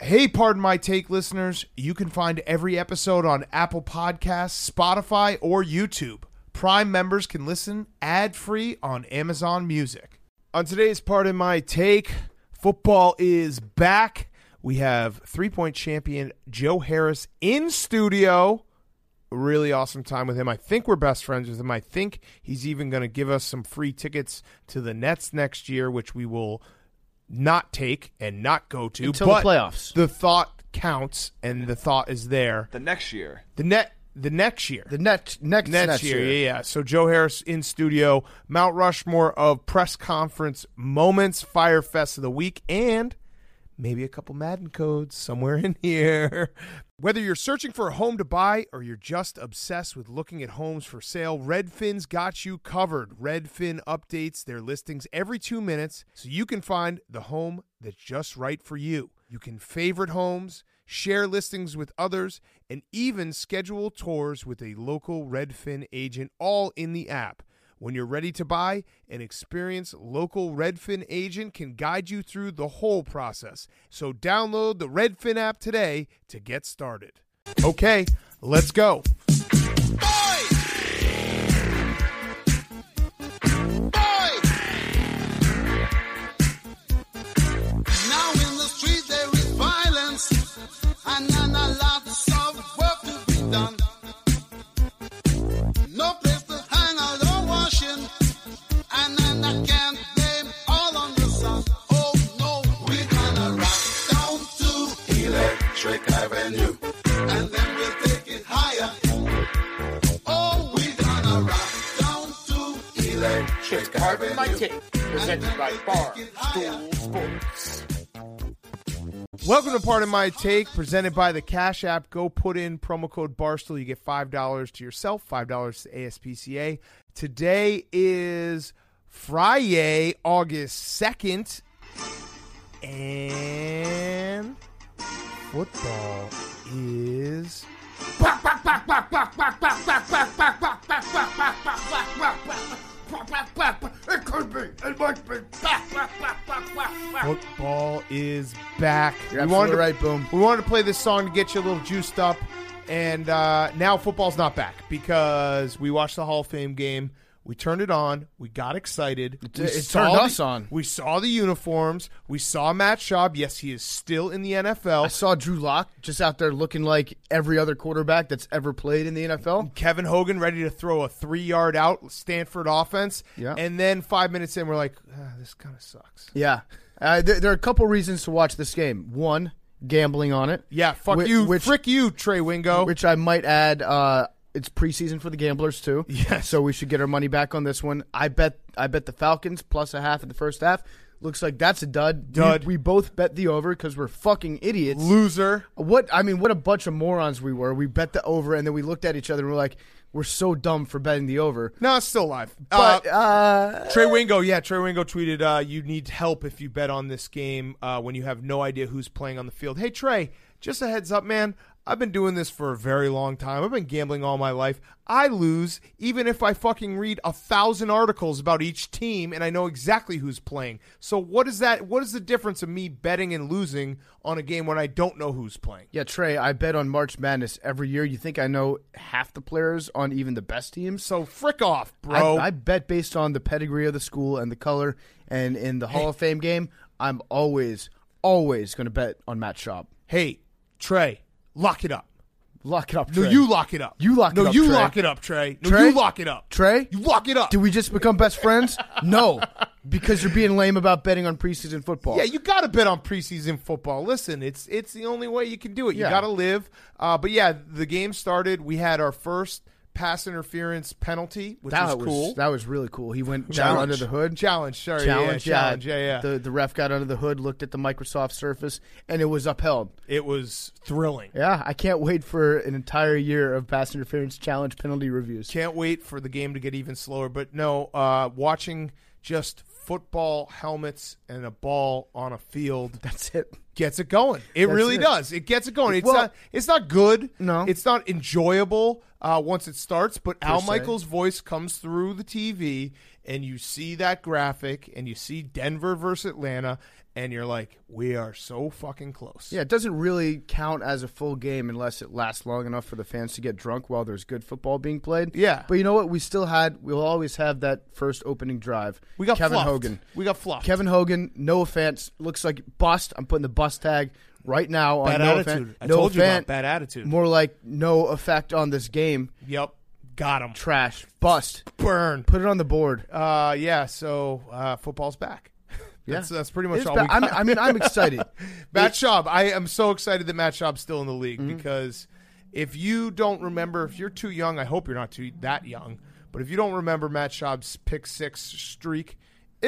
Hey, pardon my take, listeners. You can find every episode on Apple Podcasts, Spotify, or YouTube. Prime members can listen ad-free on Amazon Music. On today's Pardon My Take, football is back. We have three-point champion Joe Harris in studio. A really awesome time with him. I think we're best friends with him. I think he's even going to give us some free tickets to the Nets next year, which we will not take and not go to until the playoffs. The thought counts, and the thought is there. The next year. The next year. Next year. Yeah. So Joe Harris in studio, Mount Rushmore of press conference moments, Fire Fest of the week, and maybe a couple Madden codes somewhere in here. Whether you're searching for a home to buy or you're just obsessed with looking at homes for sale, Redfin's got you covered. Redfin updates their listings every 2 minutes so you can find the home that's just right for you. You can favorite homes, share listings with others, and even schedule tours with a local Redfin agent, all in the app. When you're ready to buy, an experienced local Redfin agent can guide you through the whole process. So download the Redfin app today to get started. Okay, let's go. Now in the street there is violence, and a lot of work to be done. No place to hang out or washing, and then I can't blame all on the sun. Oh no, we're gonna rock down to Electric Avenue, and then we'll take it higher. Oh, we're gonna rock down to Electric Avenue. My Take, presented by Barstool Sports. Welcome to Pardon My Take, presented by the Cash App. Go put in promo code Barstool. You get $5 to yourself, $5 to ASPCA. Today is Friday, August 2nd, and football is It could be. It might be. football is back. You're absolutely right, Boom. We wanted to play this song to get you a little juiced up, and now football's not back because we watched the Hall of Fame game. We turned it on. We got excited. It turned us on. We saw the uniforms. We saw Matt Schaub. Yes, he is still in the NFL. I saw Drew Lock just out there looking like every other quarterback that's ever played in the NFL. Kevin Hogan ready to throw a 3-yard out Stanford offense. Yeah. And then 5 minutes in, we're like, this kind of sucks. Yeah. There are a couple reasons to watch this game. One, gambling on it. Yeah, fuck you. Frick you, Trey Wingo. Which I might add, it's preseason for the gamblers too. Yeah. So we should get our money back on this one. I bet the Falcons plus a half in the first half. Looks like that's a dud. We both bet the over because we're fucking idiots. Loser. What a bunch of morons we were. We bet the over and then we looked at each other and we're like, we're so dumb for betting the over. No, it's still live. But Trey Wingo tweeted, you need help if you bet on this game when you have no idea who's playing on the field. Hey, Trey, just a heads up, man. I've been doing this for a very long time. I've been gambling all my life. I lose even if I fucking read 1,000 articles about each team and I know exactly who's playing. So what is that? What is the difference of me betting and losing on a game when I don't know who's playing? Yeah, Trey, I bet on March Madness every year. You think I know half the players on even the best teams? So frick off, bro. I bet based on the pedigree of the school and the color. And in the Hall of Fame game, I'm always going to bet on Matt Schaub. Hey, Trey. Lock it up. Lock it up, Trey. No, you lock it up. You lock it up, No, you Trey. lock it up, Trey. No, Trey? you lock it up. Trey? You lock it up. Did we just become best friends? No, because you're being lame about betting on preseason football. Yeah, you got to bet on preseason football. Listen, it's the only way you can do it. You Yeah. got to live. But yeah, the game started. We had our first pass interference penalty, which was cool. That was really cool. He went down under the hood. Challenge, sorry. Challenge. Yeah. The ref got under the hood, looked at the Microsoft Surface, and it was upheld. It was thrilling. Yeah, I can't wait for an entire year of pass interference challenge penalty reviews. Can't wait for the game to get even slower. But no, watching just football helmets and a ball on a field. That's it. Gets it going. It really does. It gets it going. It's not good. No. It's not enjoyable once it starts, but Al se. Michaels' voice comes through the TV, and you see that graphic and you see Denver versus Atlanta, and you're like, we are so fucking close. Yeah, it doesn't really count as a full game unless it lasts long enough for the fans to get drunk while there's good football being played. Yeah. But you know what? We'll always have that first opening drive. We got Kevin fluffed. Hogan. We got fluffed. Kevin Hogan, no offense, looks like bust. I'm putting the bust tag right now on Bad no attitude. offense. I No told you about offense. bad attitude. More like no effect on this game. Yep. Got him. Trash. Bust. Burn. Put it on the board. Yeah, so football's back. That's pretty much It's all ba- we got. I'm excited. Matt Schaub. I am so excited that Matt Schaub's still in the league Mm-hmm. because if you don't remember, if you're too young, I hope you're not that young, but if you don't remember Matt Schaub's pick six streak,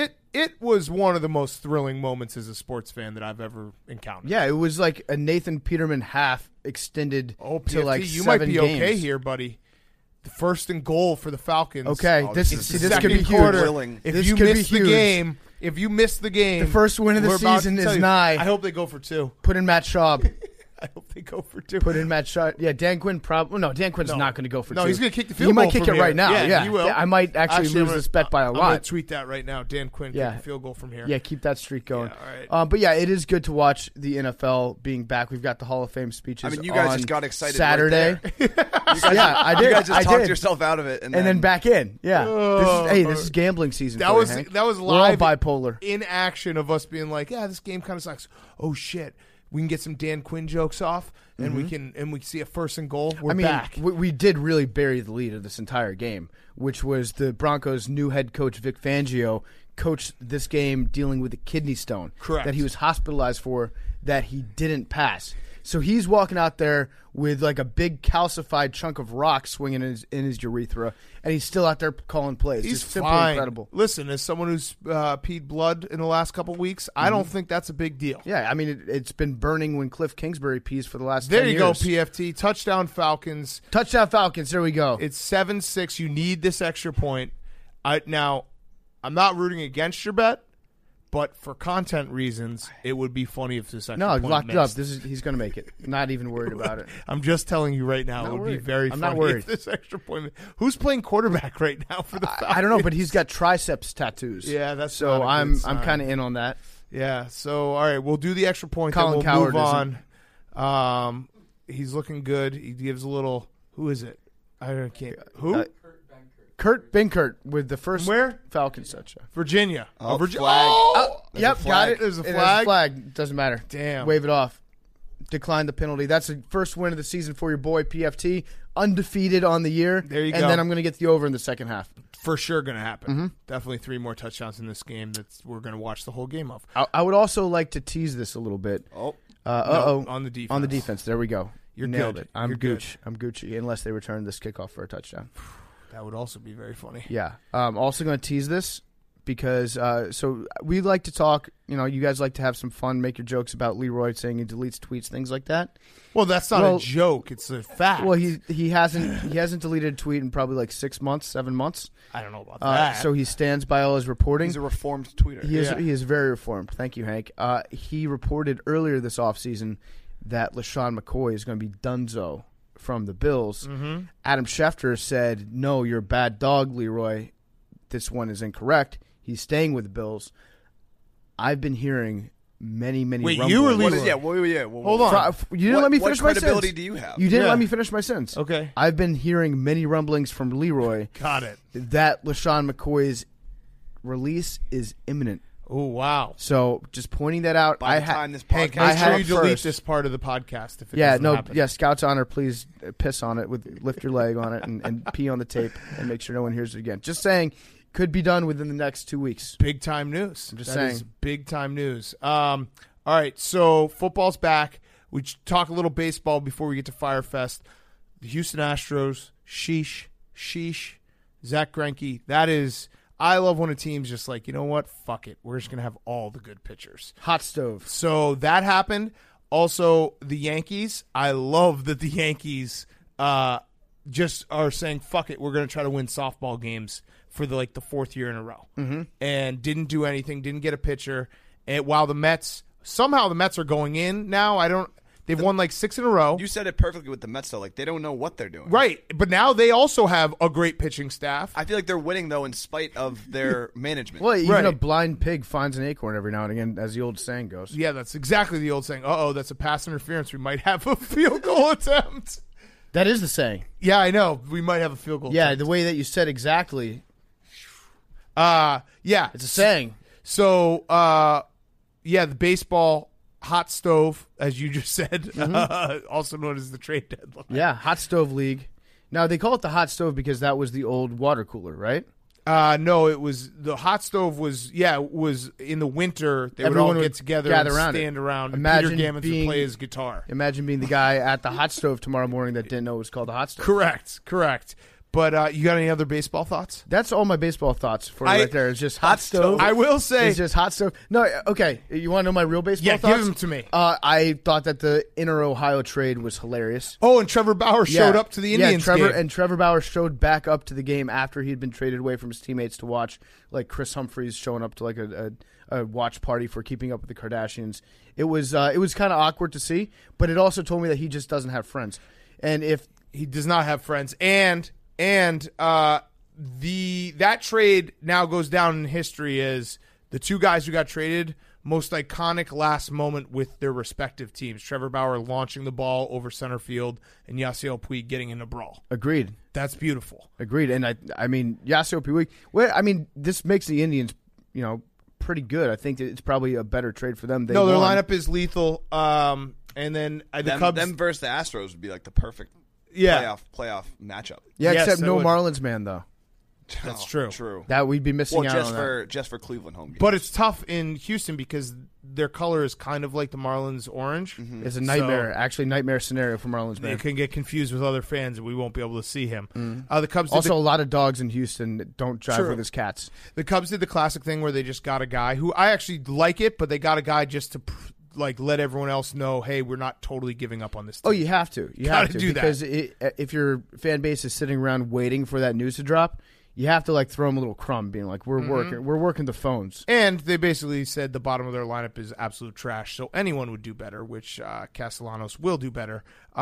it was one of the most thrilling moments as a sports fan that I've ever encountered. Yeah, it was like a Nathan Peterman half extended Oh, to PFT, like you 7 might be games. okay here, buddy. The first and goal for the Falcons. Okay, Oh, this this see, is this could second be huge. quarter. Willing. If This you could be miss the huge. game, if you miss the game, The first win of the we're about season to is tell you, nigh. I hope they go for 2. Put in Matt Schaub. I hope they go for 2. Put in Matt Schaub. Yeah, Dan Quinn probably. No, Dan Quinn's No. not going to go for No, 2. he's gonna kick the field He might goal kick from it right here. now. Yeah, Yeah, he will. Yeah, I might actually lose this bet by a I'm gonna lot. tweet that right now. Dan Quinn Yeah. kick the field goal from here. Yeah, keep that streak going. Yeah, all right. But yeah, it is good to watch the NFL being back. We've got the Hall of Fame speeches. I mean, you guys on just got excited Saturday. Right there. Yeah, I did. You guys just I talked did. yourself out of it, and And then back in. Yeah. Oh. This is gambling season. That for you, was Hank. that was We're all live bipolar. in action of us being like, yeah, this game kind of sucks. Oh shit, we can get some Dan Quinn jokes off, and we can see a first and goal. We're I mean, back. we did really bury the lead of this entire game, which was the Broncos' new head coach, Vic Fangio, coached this game dealing with a kidney stone Correct. that he was hospitalized for that he didn't pass. So he's walking out there with like a big calcified chunk of rock swinging in his urethra, and he's still out there calling plays. He's Just simply fine. incredible. Listen, as someone who's peed blood in the last couple of weeks, I don't think that's a big deal. Yeah, I mean, it's been burning when Cliff Kingsbury pees for the last There 10 you years. go, PFT. Touchdown Falcons. Touchdown Falcons, there we go. It's 7-6. You need this extra point. Now, I'm not rooting against your bet, but for content reasons, it would be funny if this extra No, point locked it up. missed. He's going to make it. Not even worried about it. I'm just telling you right now, Not it would be worried. very I'm funny not worried. if this extra point. Who's playing quarterback right now for the Falcons? I don't know, but he's got triceps tattoos. Yeah, that's so not a I'm good sign. kind of in on that. Yeah, so all right, we'll do the extra point. Colin then we'll Coward move on. He's looking good. He gives a little. Who is it? I can't. Who? Kurt Binkert with the first Where? Falcons touchdown. Virginia. Oh, Virginia. flag. Oh! Yep, got flag. it. There's a It has flag? flag. Doesn't matter. Damn. Wave it off. Decline the penalty. That's the first win of the season for your boy PFT. Undefeated on the year. There you and go. then I'm going to get the over in the second half. For sure going to happen. Mm-hmm. Definitely 3 more touchdowns in this game that we're going to watch the whole game of. I would also like to tease this a little bit. Oh, on the defense. On the defense. There we go. You're Nailed good. it. I'm You're good. Gooch. I'm Gucci, unless they return this kickoff for a touchdown. That would also be very funny. Yeah. Also going to tease this because so we like to talk. You guys like to have some fun, make your jokes about Leroy saying he deletes tweets, things like that. Well, that's not Well- a joke. It's a fact. Well, he hasn't deleted a tweet in probably like 6 months, 7 months. I don't know about that. So he stands by all his reporting. he's a reformed tweeter. He is Yeah. he is very reformed. Thank you, Hank. He reported earlier this offseason that LaShawn McCoy is going to be donezo from the Bills. Mm-hmm. Adam Schefter said, "No, you're a bad dog, Leroy. This one is incorrect. He's staying with the Bills." I've been hearing many Wait, rumblings. you or What Leroy? is, yeah, well, Hold on. You didn't let me finish my What credibility sentence. do you have? You didn't Yeah. let me finish my sentence. Okay. I've been hearing many rumblings from Leroy Got it. that LaShawn McCoy's release is imminent. Oh, wow. So just pointing that out. By the time this Hank, podcast make I sure had you it delete first. this part of the podcast if it Yeah, doesn't no, happen. yeah. Scout's honor, please piss on it with lift your leg on it and pee on the tape and make sure no one hears it again. Just saying, could be done within the next 2 weeks. Big time news. I'm just That is saying. big time news. All right, so football's back. We talk a little baseball before we get to Firefest. The Houston Astros, sheesh, Zach Greinke. That is, I love when a team's just like, you know what, fuck it. We're just going to have all the good pitchers. Hot stove. So that happened. Also, the Yankees. I love that the Yankees just are saying, fuck it, we're going to try to win softball games for the 4th year in a row. Mm-hmm. And didn't do anything, didn't get a pitcher. And while the Mets, somehow the Mets are going in now. They've won like 6 in a row. You said it perfectly with the Mets, though. Like, they don't know what they're doing. Right, but now they also have a great pitching staff. I feel like they're winning, though, in spite of their management. Well, even Right. a blind pig finds an acorn every now and again, as the old saying goes. Yeah, that's exactly the old saying. Uh-oh, that's a pass interference. We might have a field goal attempt. That is the saying. Yeah, I know. We might have a field goal Yeah, attempt. the way that you said exactly, Yeah. it's a saying. So, yeah, the baseball hot stove, as you just said, also known as the trade deadline. Yeah, hot stove league. Now, they call it the hot stove because that was the old water cooler, right? No, it was the hot stove was in the winter. They Everyone would all would get together gather and around it. stand around. And Imagine Peter Gammons would being- play his guitar. Imagine being the guy at the hot stove tomorrow morning that didn't know it was called the hot stove. Correct. But you got any other baseball thoughts? That's all my baseball thoughts for you I- right there. It's just hot stove. I will say, It's just hot stove. No, okay. You want to know my real baseball yeah, thoughts? give them to me. I thought that the Inter Ohio trade was hilarious. Oh, and Trevor Bauer showed Yeah. up to the Indians yeah, Trevor, game. And Trevor Bauer showed back up to the game after he'd been traded away from his teammates to watch, like Chris Humphries showing up to like a watch party for Keeping Up with the Kardashians. It was kind of awkward to see, but it also told me that he just doesn't have friends. And if He does not have friends, and that trade now goes down in history as the two guys who got traded, most iconic last moment with their respective teams. Trevor Bauer launching the ball over center field, and Yasiel Puig getting in a brawl. agreed, That's beautiful. and I mean Yasiel Puig. Well, I mean this makes the Indians, pretty good. I think that it's probably a better trade for them. They No, their won. lineup is lethal. And then the Cubs. Them versus the Astros would be like the perfect playoff matchup. Yeah, Yes, except it no would. Marlins man though. That's Oh, true. True. That we'd be missing Well, out on that. just for Cleveland home games. But it's tough in Houston because their color is kind of like the Marlins orange. It's a nightmare, actually nightmare scenario for Marlins They man. can get confused with other fans, and we won't be able to see him. The Cubs did Also, a lot of dogs in Houston that don't drive True. with his cats. the Cubs did the classic thing where they just got a guy who I actually like it, but they got a guy just to let everyone else know, hey, we're not totally giving up on this team. Oh, you have to. You Gotta have to do that. because if your fan base is sitting around waiting for that news to drop, you have to throw them a little crumb, being like, "We're working the phones." And they basically said the bottom of their lineup is absolute trash, so anyone would do better, which Castellanos will do better.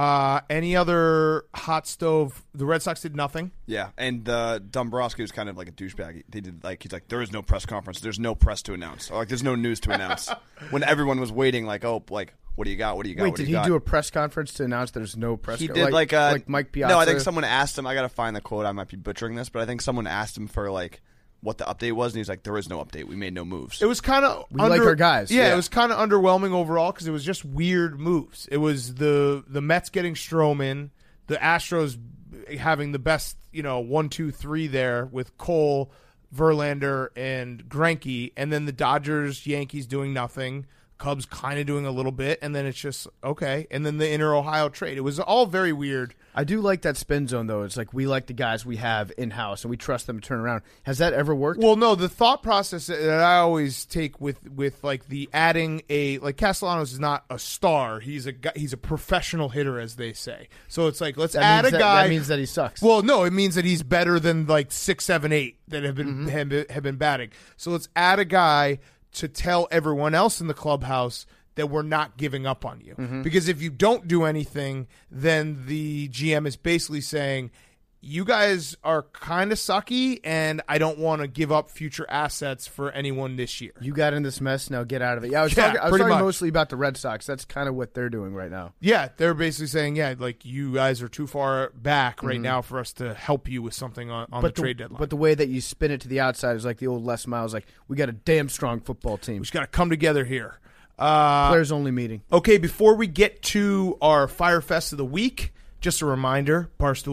Any other hot stove? The Red Sox did nothing. Yeah, and Dombrowski was kind of like a douchebag. They did he's like, there is no press conference, there's no press to announce, or there's no news to announce. When everyone was waiting, what do you got? What do you got? Wait, what did do you he got? do a press conference to announce there's no press? He did like Mike Piazza. No, I think someone asked him. I got to find the quote. I might be butchering this, but I think someone asked him for what the update was, and he's like, "There is no update. We made no moves." It was kind of We like our guys. Yeah, Yeah. it was kind of underwhelming overall because it was just weird moves. It was the Mets getting Stroman, the Astros having the best 1, 2, 3 there with Cole, Verlander, and Greinke, and then the Dodgers, Yankees doing nothing. Cubs kind of doing a little bit, and then it's just okay. And then the Inter Ohio trade. It was all very weird. I do like that spin zone though. It's like we like the guys we have in house and we trust them to turn around. Has that ever worked? Well, no, the thought process that I always take with the adding Castellanos is not a star. He's a professional hitter, as they say. So it's like let's add a guy. That means that he sucks. Well, no, it means that he's better than 6, 7, 8 that have been have been batting. So let's add a guy to tell everyone else in the clubhouse that we're not giving up on you. Because if you don't do anything, then the GM is basically saying, you guys are kind of sucky, and I don't want to give up future assets for anyone this year. You got in this mess, now get out of it. Yeah, I was Yeah, talking pretty much. mostly about the Red Sox. That's kind of what they're doing right now. Yeah, they're basically saying, you guys are too far back right now for us to help you with something on the trade deadline. But the way that you spin it to the outside is like the old Les Miles, like, we got a damn strong football team. we just got to come together here. Players only meeting. Okay, before we get to our Fire Fest of the week, just a reminder,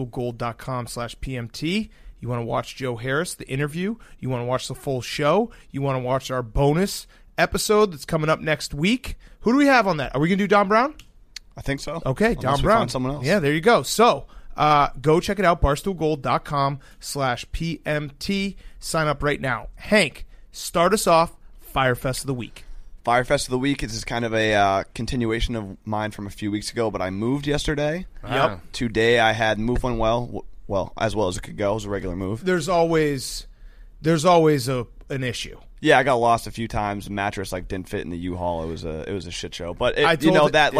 barstoolgold.com/PMT. You want to watch Joe Harris, the interview. You want to watch the full show. You want to watch our bonus episode that's coming up next week. Who do we have on that? Are we going to do Don Brown? I think so. Okay, Unless Don we Brown. find someone else. Yeah, there you go. So go check it out, barstoolgold.com/PMT. Sign up right now. Hank, start us off, Fire Fest of the week. Firefest of the week is kind of a continuation of mine from a few weeks ago, but I moved yesterday. Yep. Today I had moved one well as it could go. It was a regular move. There's always an issue. Yeah, I got lost a few times. The mattress didn't fit in the U-Haul. It was a shit show. But I I told was I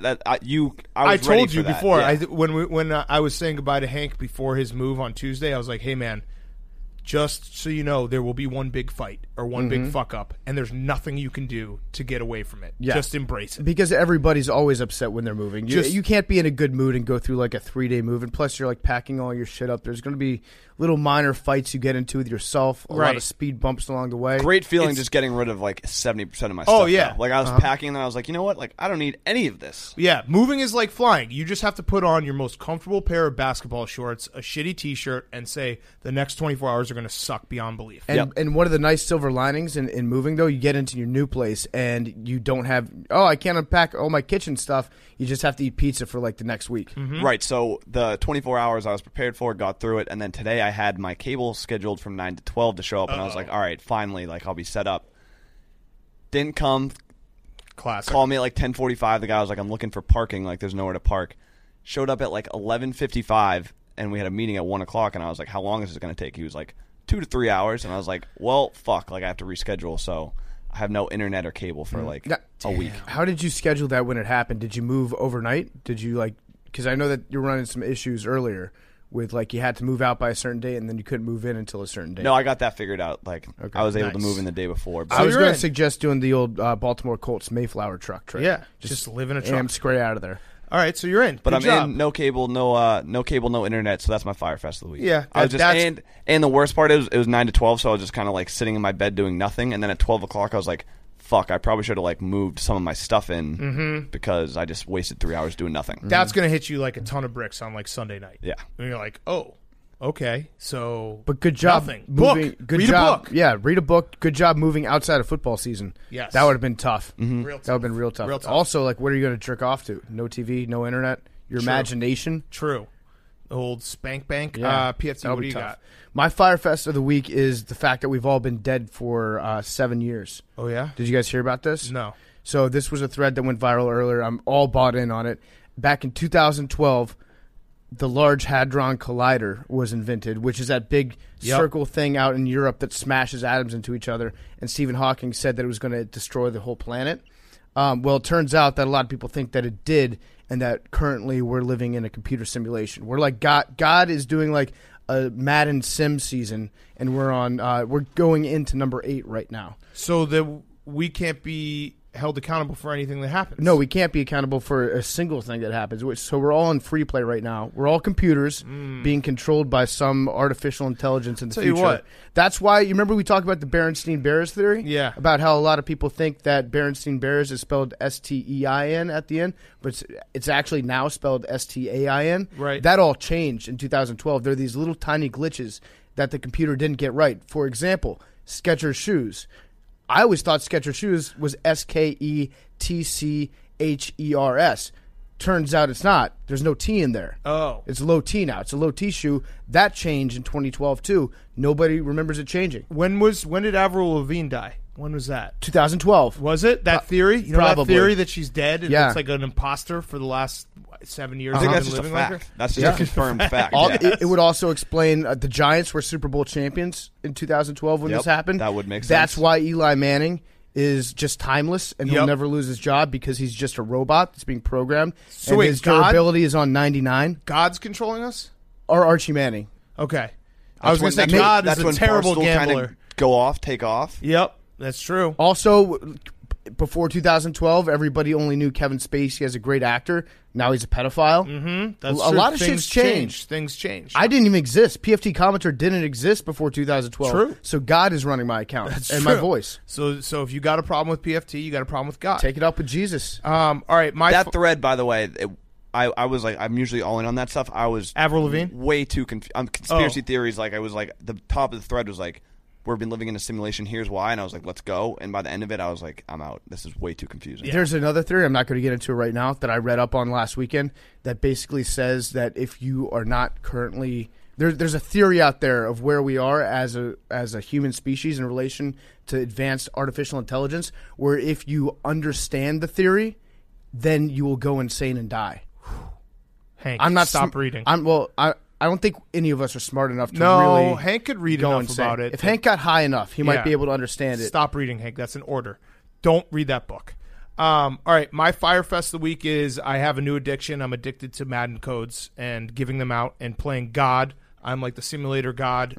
ready told for you that. before. Yeah. When I was saying goodbye to Hank before his move on Tuesday, I was like, "Hey, man, just so you know, there will be one big fight or one big fuck up, and there's nothing you can do to get away from it. Yeah. Just embrace it." Because everybody's always upset when they're moving. You can't be in a good mood and go through a 3-day move. And plus, you're packing all your shit up. There's going to be little minor fights you get into with yourself. A lot of speed bumps along the way. Great feeling just getting rid of 70% of my Oh, stuff. yeah. though. I was packing and then I was like, you know what? I don't need any of this. Yeah, moving is like flying. You just have to put on your most comfortable pair of basketball shorts, a shitty T-shirt, and say the next 24 hours are going to suck beyond belief. And one of the nice silver linings in moving, though, you get into your new place and you don't have, I can't unpack all my kitchen stuff. You just have to eat pizza for the next week. Right, so the 24 hours I was prepared for, got through it, and then today I had my cable scheduled from 9 to 12 to show up, and I was like, all right, finally, I'll be set up. Didn't come. Classic. Called me at 10:45. The guy was like, I'm looking for parking. There's nowhere to park. Showed up at 11:55, and we had a meeting at 1 o'clock, and I was like, how long is this going to take? He was like, 2 to 3 hours, and I was like, well, fuck, I have to reschedule, so I have no internet or cable for a week. How did you schedule that when it happened? Did you move overnight? Did you because I know that you're running some issues earlier with you had to move out by a certain date and then you couldn't move in until a certain date. No, I got that figured out. I was able to Nice. move in the day before. I was you're going in. to suggest doing the old Baltimore Colts Mayflower truck trip. Yeah, just live in a truck. Scray out of there. All right, so you're in. But Good I'm job. in, no cable, no internet, so that's my Fire Fest of the week. Yeah, I was just that's- and the worst part is it was 9 to 12, so I was just kind of sitting in my bed doing nothing, and then at 12 o'clock I was like, fuck, I probably should have moved some of my stuff in because I just wasted 3 hours doing nothing. That's going to hit you like a ton of bricks on Sunday night. Yeah. And you're like, oh, okay, so But good job nothing. moving. Book. Good Read job. a book. Yeah, read a book. Good job moving outside of football season. Yes. That would have been tough. Real That would have been real tough. Real tough. Also, what are you going to jerk off to? No TV, no internet, your imagination. True. The old spank bank. Yeah, PFT, that'll what be do you tough. got? My Fire Fest of the week is the fact that we've all been dead for 7 years. Oh, yeah? Did you guys hear about this? No. So this was a thread that went viral earlier. I'm all bought in on it. Back in 2012, the Large Hadron Collider was invented, which is that big circle thing out in Europe that smashes atoms into each other. And Stephen Hawking said that it was going to destroy the whole planet. Well, it turns out that a lot of people think that it did, and that currently we're living in a computer simulation. We're God is doing a Madden Sim season, and we're going into number 8 right now. So that we can't be held accountable for anything that happens. No, we can't be accountable for a single thing that happens. So we're all in free play right now. We're all computers being controlled by some artificial intelligence in the Tell future. you what. That's why, you remember we talked about the Berenstein Bears theory? Yeah. About how a lot of people think that Berenstein Bears is spelled S-T-E-I-N at the end, but it's actually now spelled S-T-A-I-N. Right. That all changed in 2012. There are these little tiny glitches that the computer didn't get right. For example, Skechers shoes. I always thought Skechers shoes was S-K-E-T-C-H-E-R-S. Turns out it's not. There's no T in there. Oh. It's a low T now. It's a low T shoe. That changed in 2012 too. Nobody remembers it changing. When did Avril Lavigne die? When was that? 2012. Was it that theory? You know that probably. theory that she's dead and Yeah. it's like an imposter for the last 7 years? I think I've that's been just a living like fact. her? That's just a confirmed fact. It would also explain the Giants were Super Bowl champions in 2012 when Yep, this happened. that would make That's sense. why Eli Manning is just timeless and he'll Yep. never lose his job because he's just a robot that's being programmed. So and wait, his God- durability is on 99. God's controlling us? Or Archie Manning. Okay. I was going to say That's God that's is a when terrible Barstool gambler. Kinda go off, take off. Yep, that's true. Also, before 2012, everybody only knew Kevin Spacey as a great actor. Now he's a pedophile. That's a true. lot of Things shit's changed. Things change. I didn't even exist. PFT Commenter didn't exist before 2012. True. So God is running my account That's and true. my voice. So if you got a problem with PFT, you got a problem with God. Take it up with Jesus. All right, That thread, by the way, I was I'm usually all in on that stuff. I was Avril Lavigne? way too conspiracy Oh. theories. I was the top of the thread was we've been living in a simulation. Here's why, and I was like, let's go. And by the end of it, I was like, I'm out. This is way too confusing. There's another theory, I'm not going to get into it right now, that I read up on last weekend that basically says that if you are not currently... There's a theory out there of where we are as a human species in relation to advanced artificial intelligence, where if you understand the theory, then you will go insane and die. Hank, I'm not stop reading. I don't think any of us are smart enough to No, really Hank could read go enough insane. about it. If Hank got high enough, he might Yeah. be able to understand it. Stop reading, Hank. That's an order. Don't read that book. All right, my Firefest of the week is I have a new addiction. I'm addicted to Madden codes and giving them out and playing God. I'm like the simulator god.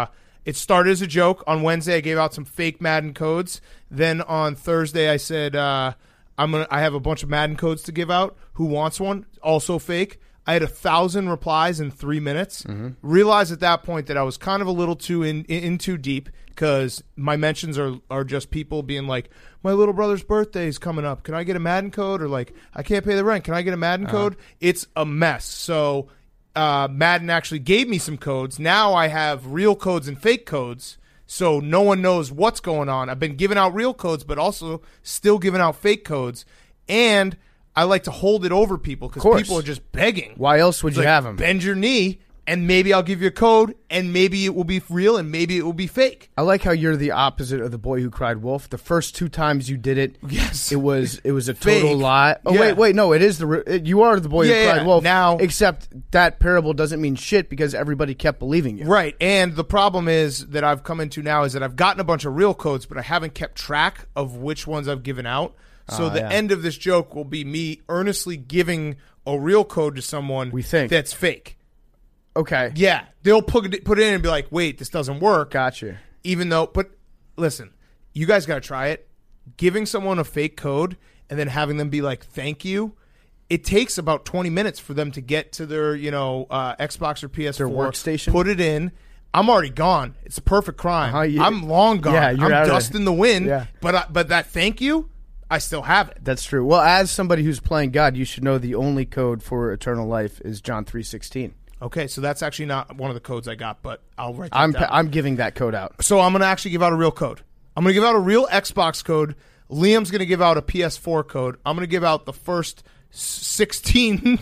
It started as a joke. On Wednesday, I gave out some fake Madden codes. Then on Thursday, I said I have a bunch of Madden codes to give out. Who wants one? Also fake. I had 1,000 replies in 3 minutes. Realized at that point that I was kind of a little too in too deep because my mentions are just people being like, my little brother's birthday is coming up. Can I get a Madden code? Or like, I can't pay the rent. Can I get a Madden code? It's a mess. So Madden actually gave me some codes. Now I have real codes and fake codes. So no one knows what's going on. I've been giving out real codes, but also still giving out fake codes. And I like to hold it over people because course. people are just begging. Why else would It's you like, have him? Bend your knee, and maybe I'll give you a code, and maybe it will be real, and maybe it will be fake. I like how you're the opposite of the boy who cried wolf. The first 2 times you did it, Yes. it was a total Fake. lie. Oh Yeah. wait, no, it is you are the boy who Yeah, cried yeah. wolf. Now- except that parable doesn't mean shit because everybody kept believing you. Right, and the problem is that I've come into now is that I've gotten a bunch of real codes, but I haven't kept track of which ones I've given out. So the yeah. end of this joke will be me earnestly giving a real code to someone We think. that's fake. Okay, Yeah, they'll put it in and be like, wait, this doesn't work. gotcha. Even though, but listen, you guys got to try it. Giving someone a fake code and then having them be like, thank you, it takes about 20 minutes for them to get to their, Xbox or PS4. Their workstation? Put it in. I'm already gone. It's a perfect crime. I'm long gone. Yeah, you're I'm out of dust there. in the wind. Yeah. But that thank you, I still have it. That's true. Well, as somebody who's playing God, you should know the only code for eternal life is John 3:16. Okay, so that's actually not one of the codes I got, but I'll write that down. I'm giving that code out. So I'm going to actually give out a real code. I'm going to give out a real Xbox code. Liam's going to give out a PS4 code. I'm going to give out the first 16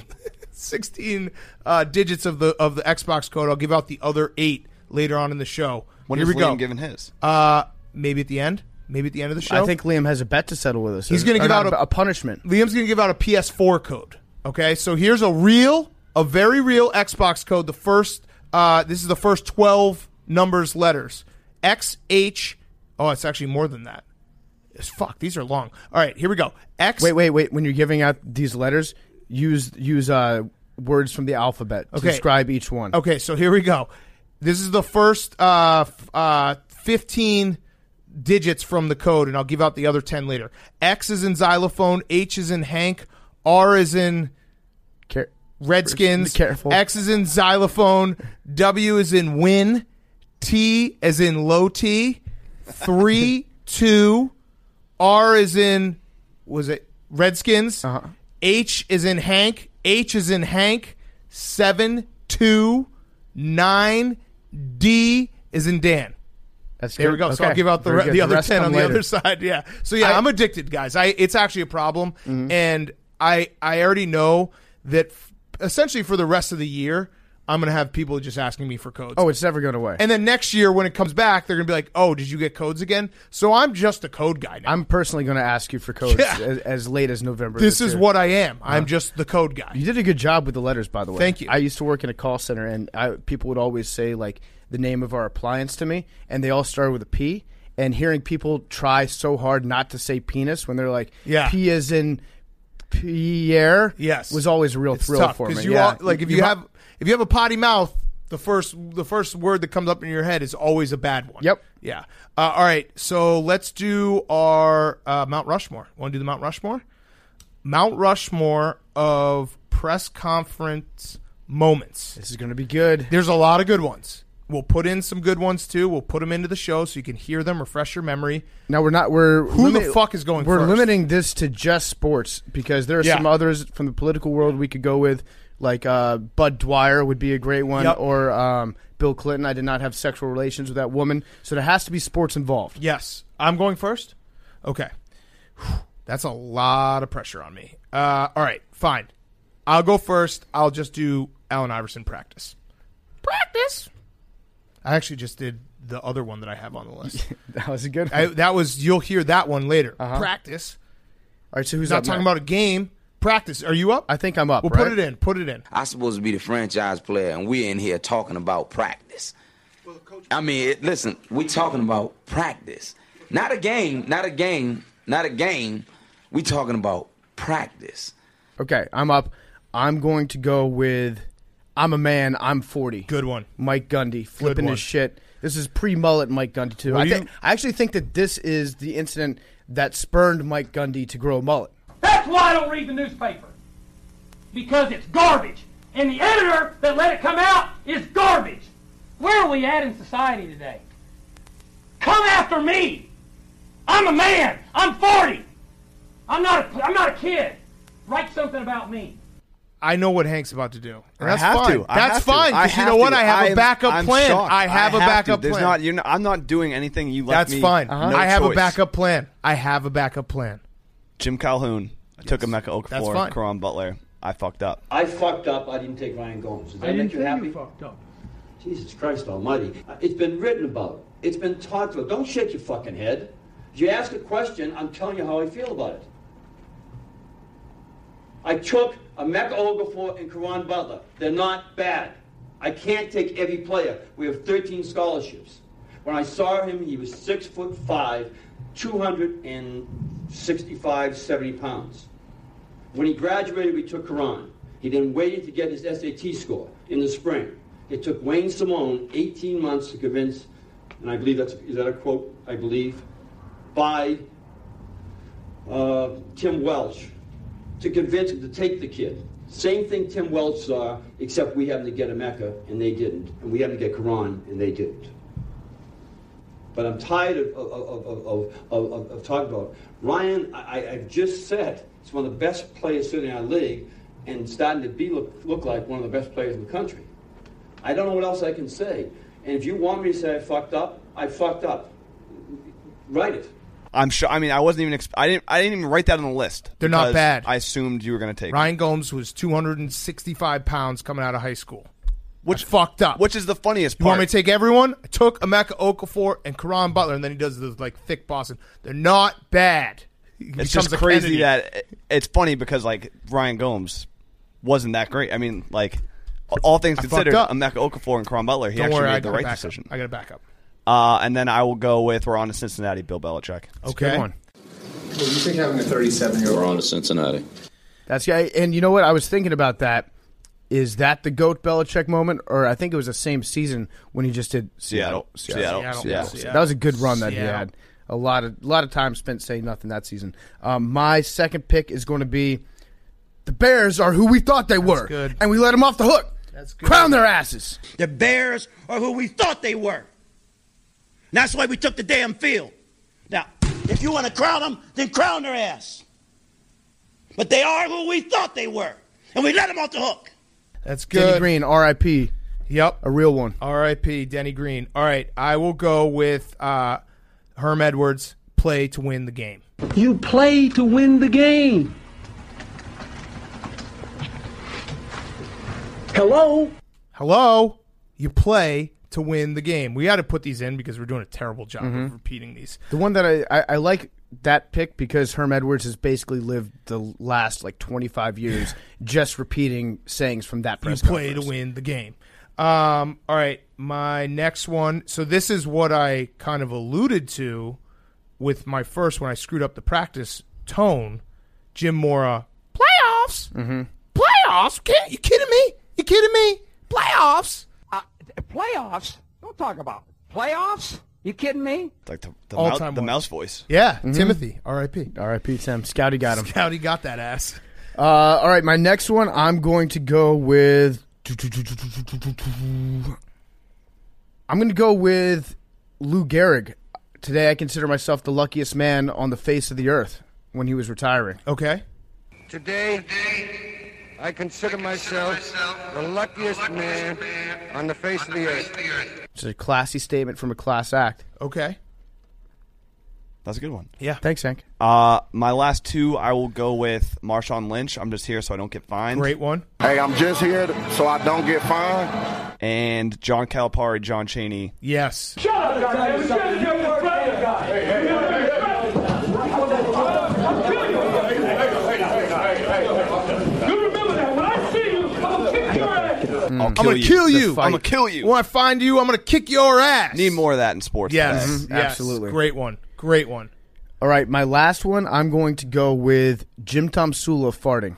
digits of the Xbox code. I'll give out the other 8 later on in the show. When Here is we go. Liam giving his? Maybe at the end. Maybe at the end of the show. I think Liam has a bet to settle with us. He's gonna Or give not out a punishment. Liam's going to give out a PS4 code. Okay, so here's a very real Xbox code. The first, this is the first 12 numbers, letters. XH. Oh, it's actually more than that. Fuck, these are long. All right, here we go. X. Wait. When you're giving out these letters, use words from the alphabet to Okay. describe each one. Okay, so here we go. This is the first 15 digits from the code, and I'll give out the other 10 later. X is in xylophone. H is in Hank. R is in Redskins. Be careful. X is in xylophone. W is in win. T is in low T. 3, 2. R is in, was it Redskins? Uh-huh. H is in Hank. H is in Hank. 7, 2, 9. D is in Dan. That's There good. we go. So Okay. I'll give out the Very good. other rest 10 on come the later. other side. Yeah. So yeah, I'm addicted, guys. It's actually a problem, and I already know that essentially for the rest of the year, I'm going to have people just asking me for codes. Oh, it's never going away. And then next year when it comes back, they're going to be like, "Oh, did you get codes again?" So I'm just a code guy now. I'm personally going to ask you for codes Yeah. as late as November. This is year. what I am. I'm just the code guy. You did a good job with the letters, by the way. Thank you. I used to work in a call center, and people would always say like the name of our appliance to me, and they all started with a P. And hearing people try so hard not to say penis when they're like, Yeah. P as in Pierre, Yes. was always a real It's thrill tough for me. because you Yeah. are, like if you have a potty mouth, the first word that comes up in your head is always a bad one. Yep. Yeah. All right. So let's do our Mount Rushmore. Want to do the Mount Rushmore? Mount Rushmore of press conference moments. This is going to be good. There's a lot of good ones. We'll put in some good ones too. We'll put them into the show so you can hear them, refresh your memory. Now Who the fuck is going We're first? limiting this to just sports because there are Yeah. some others from the political world we could go with, like Bud Dwyer would be a great one, Yep. or Bill Clinton. I did not have sexual relations with that woman, so there has to be sports involved. Yes. I'm going first? Okay. That's a lot of pressure on me. All right, fine. I'll go first. I'll just do Allen Iverson practice. Practice. I actually just did the other one that I have on the list. That was a good one. You'll hear that one later. Practice. All right, so who's Not up talking next? about a game. Practice. Are you up? I think I'm up. We'll right? put it in. Put it in. I'm supposed to be the franchise player, and we're in here talking about practice. I mean, listen, we're talking about practice. Not a game. We're talking about practice. Okay, I'm up. I'm going to go with I'm a man, I'm 40. Good one. Mike Gundy, flipping one. his shit. This is pre-mullet Mike Gundy, too. I actually think that this is the incident that spurned Mike Gundy to grow a mullet. That's why I don't read the newspaper. Because it's garbage. And the editor that let it come out is garbage. Where are we at in society today? Come after me. I'm a man. I'm 40. I'm not a kid. Write something about me. I know what Hank's about to do. And I that's have fine. to. I That's have fine. to. I Because you have know what? to. I have a backup I'm plan. shocked. I have a backup There's plan. not. I'm not doing anything you left That's me. fine. No I have a choice. backup plan. I have a backup plan. Jim Calhoun. I took Emeka That's Okafor, fine. Caron Butler. I fucked up. I fucked up. I didn't take Ryan Gomes. Does that make you happy? fucked up. Jesus Christ almighty. It's been written about. It's been talked about. Don't shake your fucking head. If you ask a question, I'm telling you how I feel about it. I took Emeka Okafor and Caron Butler. They're not bad. I can't take every player. We have 13 scholarships. When I saw him, he was 6'5", 265, 70 pounds. When he graduated, we took Caron. He then waited to get his SAT score in the spring. It took Wayne Simone 18 months to convince, and I believe is that a quote, I believe, by Tim Welch, to convince him to take the kid. Same thing Tim Welch saw, except we happened to get Emeka, and they didn't. And we happened to get Caron, and they didn't. But I'm tired of talking about it. Ryan, I've just said, he's one of the best players sitting in our league, and starting to look like one of the best players in the country. I don't know what else I can say. And if you want me to say I fucked up, I fucked up. Write it. I'm sure. I mean, I wasn't even. I didn't even write that on the list. They're not because bad. I assumed you were going to take Ryan Gomes was 265 pounds coming out of high school. Which fucked up. Which is the funniest You part. want me to take everyone? I took Emeka Okafor and Caron Butler, and then he does this like thick Boston. They're not bad. He It's becomes just a crazy Kennedy. that it's funny because like Ryan Gomes wasn't that great. I mean, like all things I fucked considered, up. Emeka Okafor and Caron Butler, he Don't actually worry, I made the got right a backup. decision. I got a backup. And then I will go with we're on to Cincinnati, Bill Belichick. Okay. Good one. Well, you think having a 37-year-old... We're on to Cincinnati. That's and you know what? I was thinking about that. Is that the GOAT Belichick moment, or I think it was the same season when he just did Seattle. Seattle. That was a good run that he had. A lot of time spent saying nothing that season. My second pick is going to be the Bears are who we thought they were, good. and we let them off the hook. That's good. Crown their asses. The Bears are who we thought they were. And that's why we took the damn field. Now, if you want to crown them, then crown their ass. But they are who we thought they were. And we let them off the hook. That's good. Denny Green, R.I.P. Yep. A real one. R.I.P. Denny Green. All right. I will go with Herm Edwards, play to win the game. You play to win the game. Hello? You play to win the game. We got to put these in because we're doing a terrible job of repeating these. The one that I like that pick because Herm Edwards has basically lived the last 25 years just repeating sayings from that press You play conference. to win the game. All right, my next one. So this is what I kind of alluded to with my first when I screwed up the practice tone. Jim Mora, playoffs? Mm-hmm. Playoffs? You kidding me? You kidding me? Playoffs? Playoffs? Don't talk about it. Playoffs? You kidding me? It's like the All-time the one. mouse voice. Yeah, Timothy, R.I.P. R.I.P. Tim. Scouty got him. Scouty got that ass. All right, my next one, I'm going to go with... I'm going to go with Lou Gehrig. Today I consider myself the luckiest man on the face of the earth when he was retiring. Okay. Today, I consider myself the luckiest man on the face of the earth. It's a classy statement from a class act. Okay. That's a good one. Yeah. Thanks, Hank. My last two, I will go with Marshawn Lynch. I'm just here so I don't get fined. Great one. Hey, I'm just here so I don't get fined. And John Calipari, John Chaney. Yes. Shut up, man. We shouldn't have been afraid of the guy. I'll I'm kill gonna you. kill The you. fight. I'm gonna kill you. When I find you, I'm gonna kick your ass. Need more of that in sports. Yes, today. yes, absolutely. Great one. Great one. All right, my last one, I'm going to go with Jim Tomsula farting.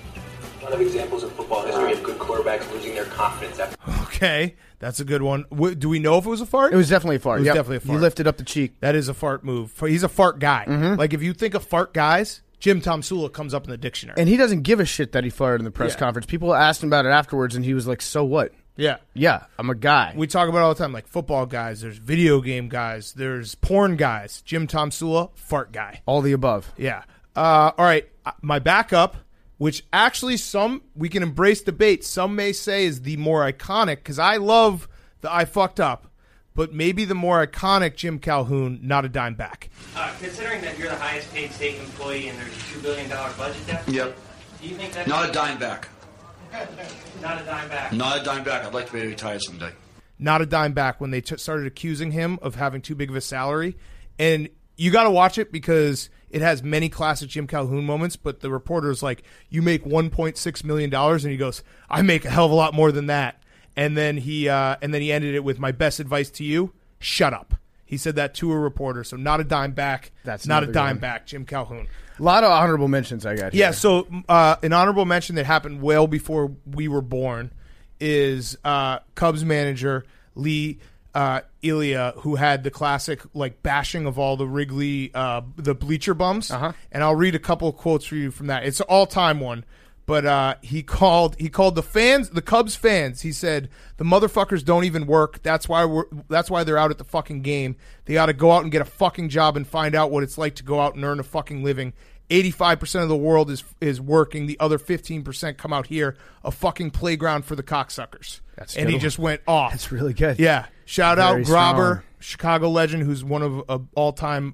A lot of examples of football history of good quarterbacks losing their confidence after. Okay, that's a good one. Do we know if it was a fart? It was definitely a fart. It was Yep. definitely a fart. You lifted up the cheek. That is a fart move. He's a fart guy. Like, if you think of fart guys, Jim Tomsula comes up in the dictionary. And he doesn't give a shit that he farted in the press conference. People asked him about it afterwards, and he was like, so what? Yeah. Yeah, I'm a guy. We talk about it all the time, like football guys, there's video game guys, there's porn guys. Jim Tomsula, fart guy. All the above. Yeah. All right. My backup, which actually we can embrace debate. Some may say is the more iconic, because I love the I fucked up, but maybe the more iconic Jim Calhoun, not a dime back. Considering that you're the highest paid state employee and there's a $2 billion budget deficit, Yep. do you think that Not a dime back. Not a dime back. Not a dime back. I'd like to be retired someday. Not a dime back when they started accusing him of having too big of a salary. And you got to watch it because it has many classic Jim Calhoun moments, but the reporter's like, you make $1.6 million. And he goes, I make a hell of a lot more than that. And then he ended it with, my best advice to you, shut up. He said that to a reporter. So not a dime back. That's not a another dime one. back, Jim Calhoun. A lot of honorable mentions I got here. Yeah, so an honorable mention that happened well before we were born is Cubs manager Lee Elia, who had the classic like bashing of all the Wrigley, the bleacher bums. And I'll read a couple of quotes for you from that. It's an all-time one. But he called the fans, the Cubs fans. He said, the motherfuckers don't even work. That's why they're out at the fucking game. They ought to go out and get a fucking job and find out what it's like to go out and earn a fucking living. 85% of the world is working. The other 15% come out here, a fucking playground for the cocksuckers. And he just went off. That's really good. Yeah. Shout Very out Grobber, strong. Chicago legend, who's one of all-time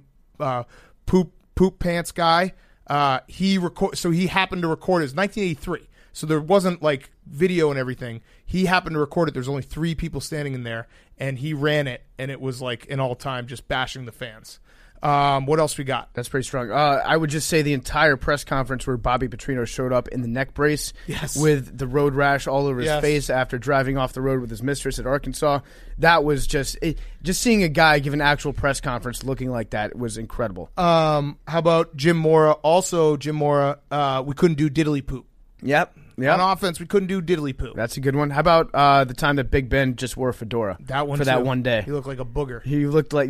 poop pants guy. He happened to record it. It was 1983, so there wasn't like video and everything. He happened to record it. There's only 3 people standing in there, and he ran it, and it was like an all-time just bashing the fans. What else we got? That's pretty strong. I would just say the entire press conference where Bobby Petrino showed up in the neck brace with the road rash all over his face after driving off the road with his mistress at Arkansas. That was just seeing a guy give an actual press conference looking like that was incredible. How about Jim Mora? Also, Jim Mora, we couldn't do diddly poop. Yep. On offense, we couldn't do diddly poop. That's a good one. How about the time that Big Ben just wore a fedora for that one day? He looked like a booger. He looked like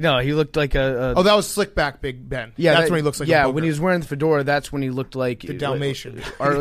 a oh, that was slickback Big Ben. Yeah, that's when he looks like a booger. when he was wearing the fedora, that's when he looked like the Dalmatian.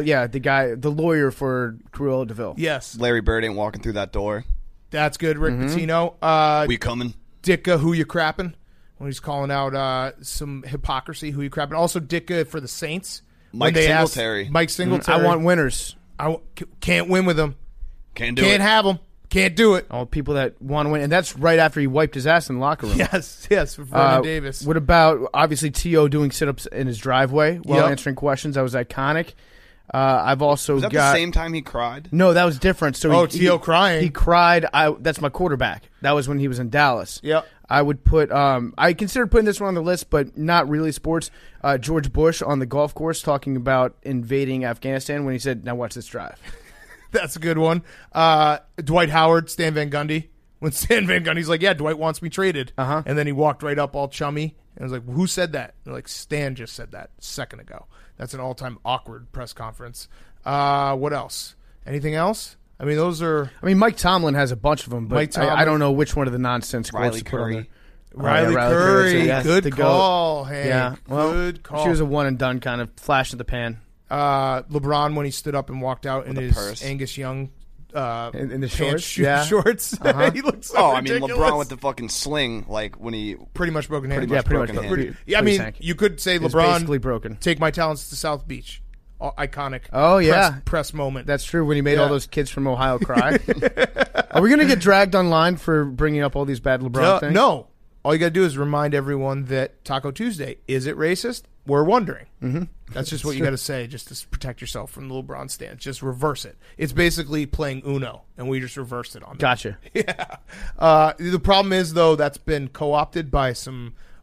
The lawyer for Cruella DeVille. Yes. Larry Bird ain't walking through that door. That's good, Rick Pitino. We coming? Ditka, who you crapping? When he's calling out some hypocrisy, who you crapping? Also Ditka for the Saints. Mike Singletary. Mike Singletary. I want winners. Can't win with them. Can't do it. Can't have them. Can't do it. All people that want to win. And that's right after he wiped his ass in the locker room. Yes, for Vernon Davis. What about, obviously, T.O. doing sit-ups in his driveway while answering questions? That was iconic. I've also Was that got... the same time he cried? No, that was different. So T.O. crying. He cried. That's my quarterback. That was when he was in Dallas. Yep. I would put... I considered putting this one on the list, but not really sports. George Bush on the golf course talking about invading Afghanistan when he said, now watch this drive. That's a good one. Dwight Howard, Stan Van Gundy. When Stan Van Gundy's like, yeah, Dwight wants me traded. And then he walked right up all chummy. And I was like, who said that? They're like, Stan just said that a second ago. That's an all-time awkward press conference. What else? Anything else? I mean, those are... I mean, Mike Tomlin has a bunch of them, but I don't know which one of the nonsense quotes to put on there. Riley Curry. So, good call, Hank. Yeah, well, good call. She was a one-and-done kind of flash in the pan. LeBron, when he stood up and walked out in his purse. Angus Young in the pants, shorts, he looked so ridiculous. LeBron with the fucking sling, like when he pretty much broken hand. Pretty much. I mean, you could say LeBron basically broken. Take my talents to South Beach. Iconic. Oh yeah, press moment. That's true. When he made all those kids from Ohio cry. Are we gonna get dragged online for bringing up all these bad LeBron things? No. All you got to do is remind everyone that Taco Tuesday, is it racist? We're wondering. That's just what you got to say, just to protect yourself from the LeBron stance. Just reverse it. It's basically playing Uno, and we just reversed it on them. Gotcha. Yeah. The problem is, though, that's been co-opted by some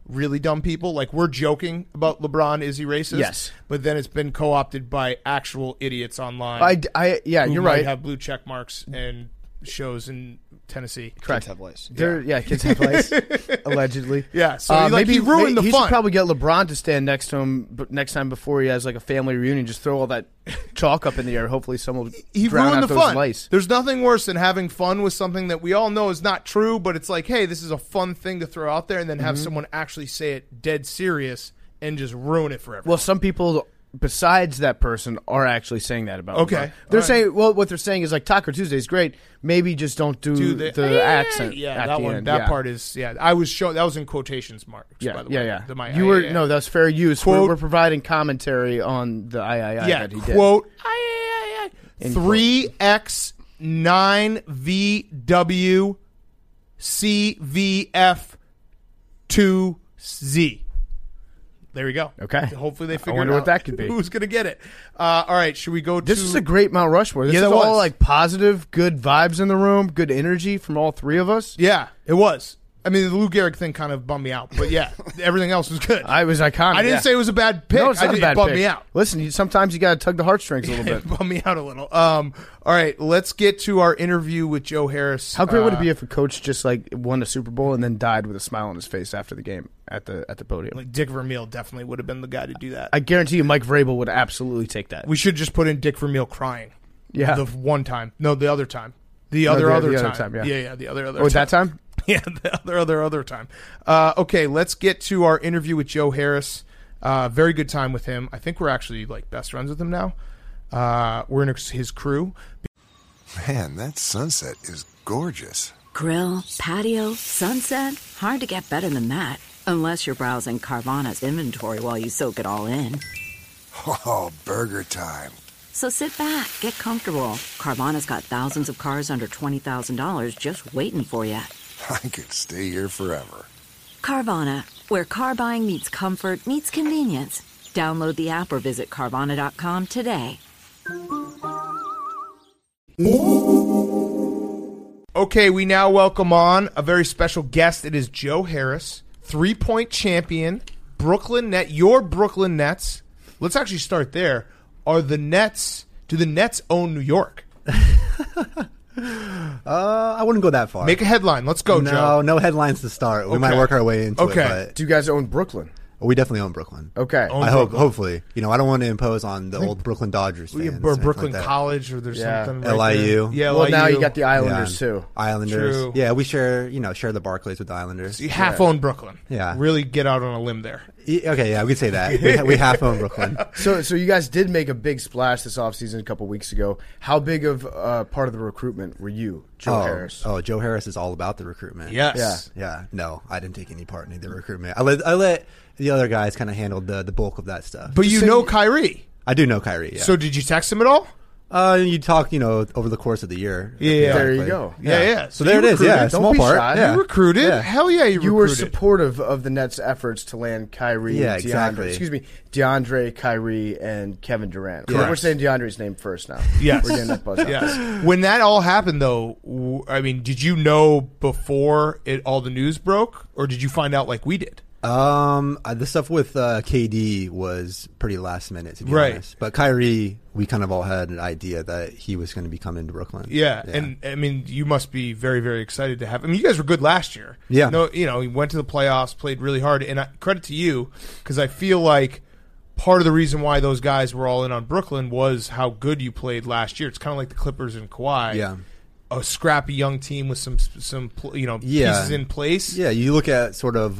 really dumb people. Like, we're joking about LeBron, is he racist? Yes. But then it's been co-opted by actual idiots online. Yeah, who you're might right. have blue check marks and shows in Tennessee. Correct. Kids have lice. Kids have lice, allegedly. Yeah, so he ruined the he fun. should probably get LeBron to stand next to him next time before he has like a family reunion. Just throw all that chalk up in the air. Hopefully someone will He drown ruined out the those fun. lice. There's nothing worse than having fun with something that we all know is not true, but it's like, hey, this is a fun thing to throw out there, and then have someone actually say it dead serious and just ruin it for everyone. Well, some people besides that person are actually saying that about Okay. LeBron. They're All saying, well, what they're saying is like Taco Tuesday is great. Maybe just don't do the accent. Yeah, at that the one. end. That part is. Yeah, I was showing. That was in quotations marks. Yeah, by the way. yeah. The You no, that's fair use. Quote- We're providing commentary on the III Yeah, that he did. quote. In 3X9VW CVF2Z. There we go. Okay. Hopefully they figured wonder out what that could be. who's going to get it. All right, should we go to... This is a great Mount Rushmore. This Yeah, is that all was. like positive, good vibes in the room, good energy from all three of us. Yeah, it was. I mean, the Lou Gehrig thing kind of bummed me out, but yeah, everything else was good. I was iconic. I didn't say it was a bad pick. No, it's not a bad it bummed pick. me out. Listen, sometimes you got to tug the heartstrings a little bit. It bummed me out a little. All right, let's get to our interview with Joe Harris. How great would it be if a coach just like won a Super Bowl and then died with a smile on his face after the game at the podium? Like Dick Vermeil definitely would have been the guy to do that. I guarantee you, Mike Vrabel would absolutely take that. We should just put in Dick Vermeil crying. Yeah. The one time. No, the other time. The No, other the other other time. time, yeah. the other Oh, that time? Yeah, the other time. Okay, let's get to our interview with Joe Harris. Very good time with him. I think we're actually like best friends with him now. We're in his crew. Man, that sunset is gorgeous. Grill, patio, sunset. Hard to get better than that. Unless you're browsing Carvana's inventory while you soak it all in. Oh, burger time. So sit back, get comfortable. Carvana's got thousands of cars under $20,000 just waiting for you. I could stay here forever. Carvana, where car buying meets comfort, meets convenience. Download the app or visit Carvana.com today. Okay, we now welcome on a very special guest. It is Joe Harris, 3-point champion, Brooklyn Net. Your Brooklyn Nets. Let's actually start there. Do the Nets own New York? I wouldn't go that far. Make a headline. Let's go, Joe. No headlines to start. We might Okay. work our way into it. But Do you guys own Brooklyn? we definitely own Brooklyn. Okay. Own I hope, Brooklyn. hopefully. You know, I don't want to impose on the old Brooklyn Dodgers fans. Or anything Brooklyn like that. College, or there's Yeah. something right LIU. there. Yeah, Well, now LIU. you got the Islanders too. Islanders. True. Yeah, we share the Barclays with the Islanders. You half own Brooklyn. Yeah. Really get out on a limb there. Okay, yeah, we could say that. We half own Brooklyn. So you guys did make a big splash this offseason a couple weeks ago. How big of part of the recruitment were you, Joe Harris? Oh, Joe Harris is all about the recruitment. Yes. Yeah. No, I didn't take any part in the recruitment. I let the other guys kind of handle the bulk of that stuff. But you know Kyrie. I do know Kyrie. Yeah. So did you text him at all? You talk, over the course of the year. Yeah. There you go. Yeah. So there it is. Yeah, Don't small be part. shy. Yeah. You recruited? Yeah. Hell yeah, You were recruited. supportive of the Nets' efforts to land Kyrie, Yeah, DeAndre. exactly. Excuse me, DeAndre, Kyrie, and Kevin Durant. Correct. We're saying DeAndre's name first now. Yes. We're getting that buzz out. Yes. When that all happened, though, did you know before all the news broke, or did you find out like we did? The stuff with KD was pretty last minute, to be Right. honest. But Kyrie, we kind of all had an idea that he was going to be coming to Brooklyn. Yeah, and you must be very, very excited to have. You guys were good last year. Yeah. No, he went to the playoffs, played really hard, and credit to you because I feel like part of the reason why those guys were all in on Brooklyn was how good you played last year. It's kind of like the Clippers and Kawhi. Yeah. A scrappy young team with some pieces in place. Yeah, you look at sort of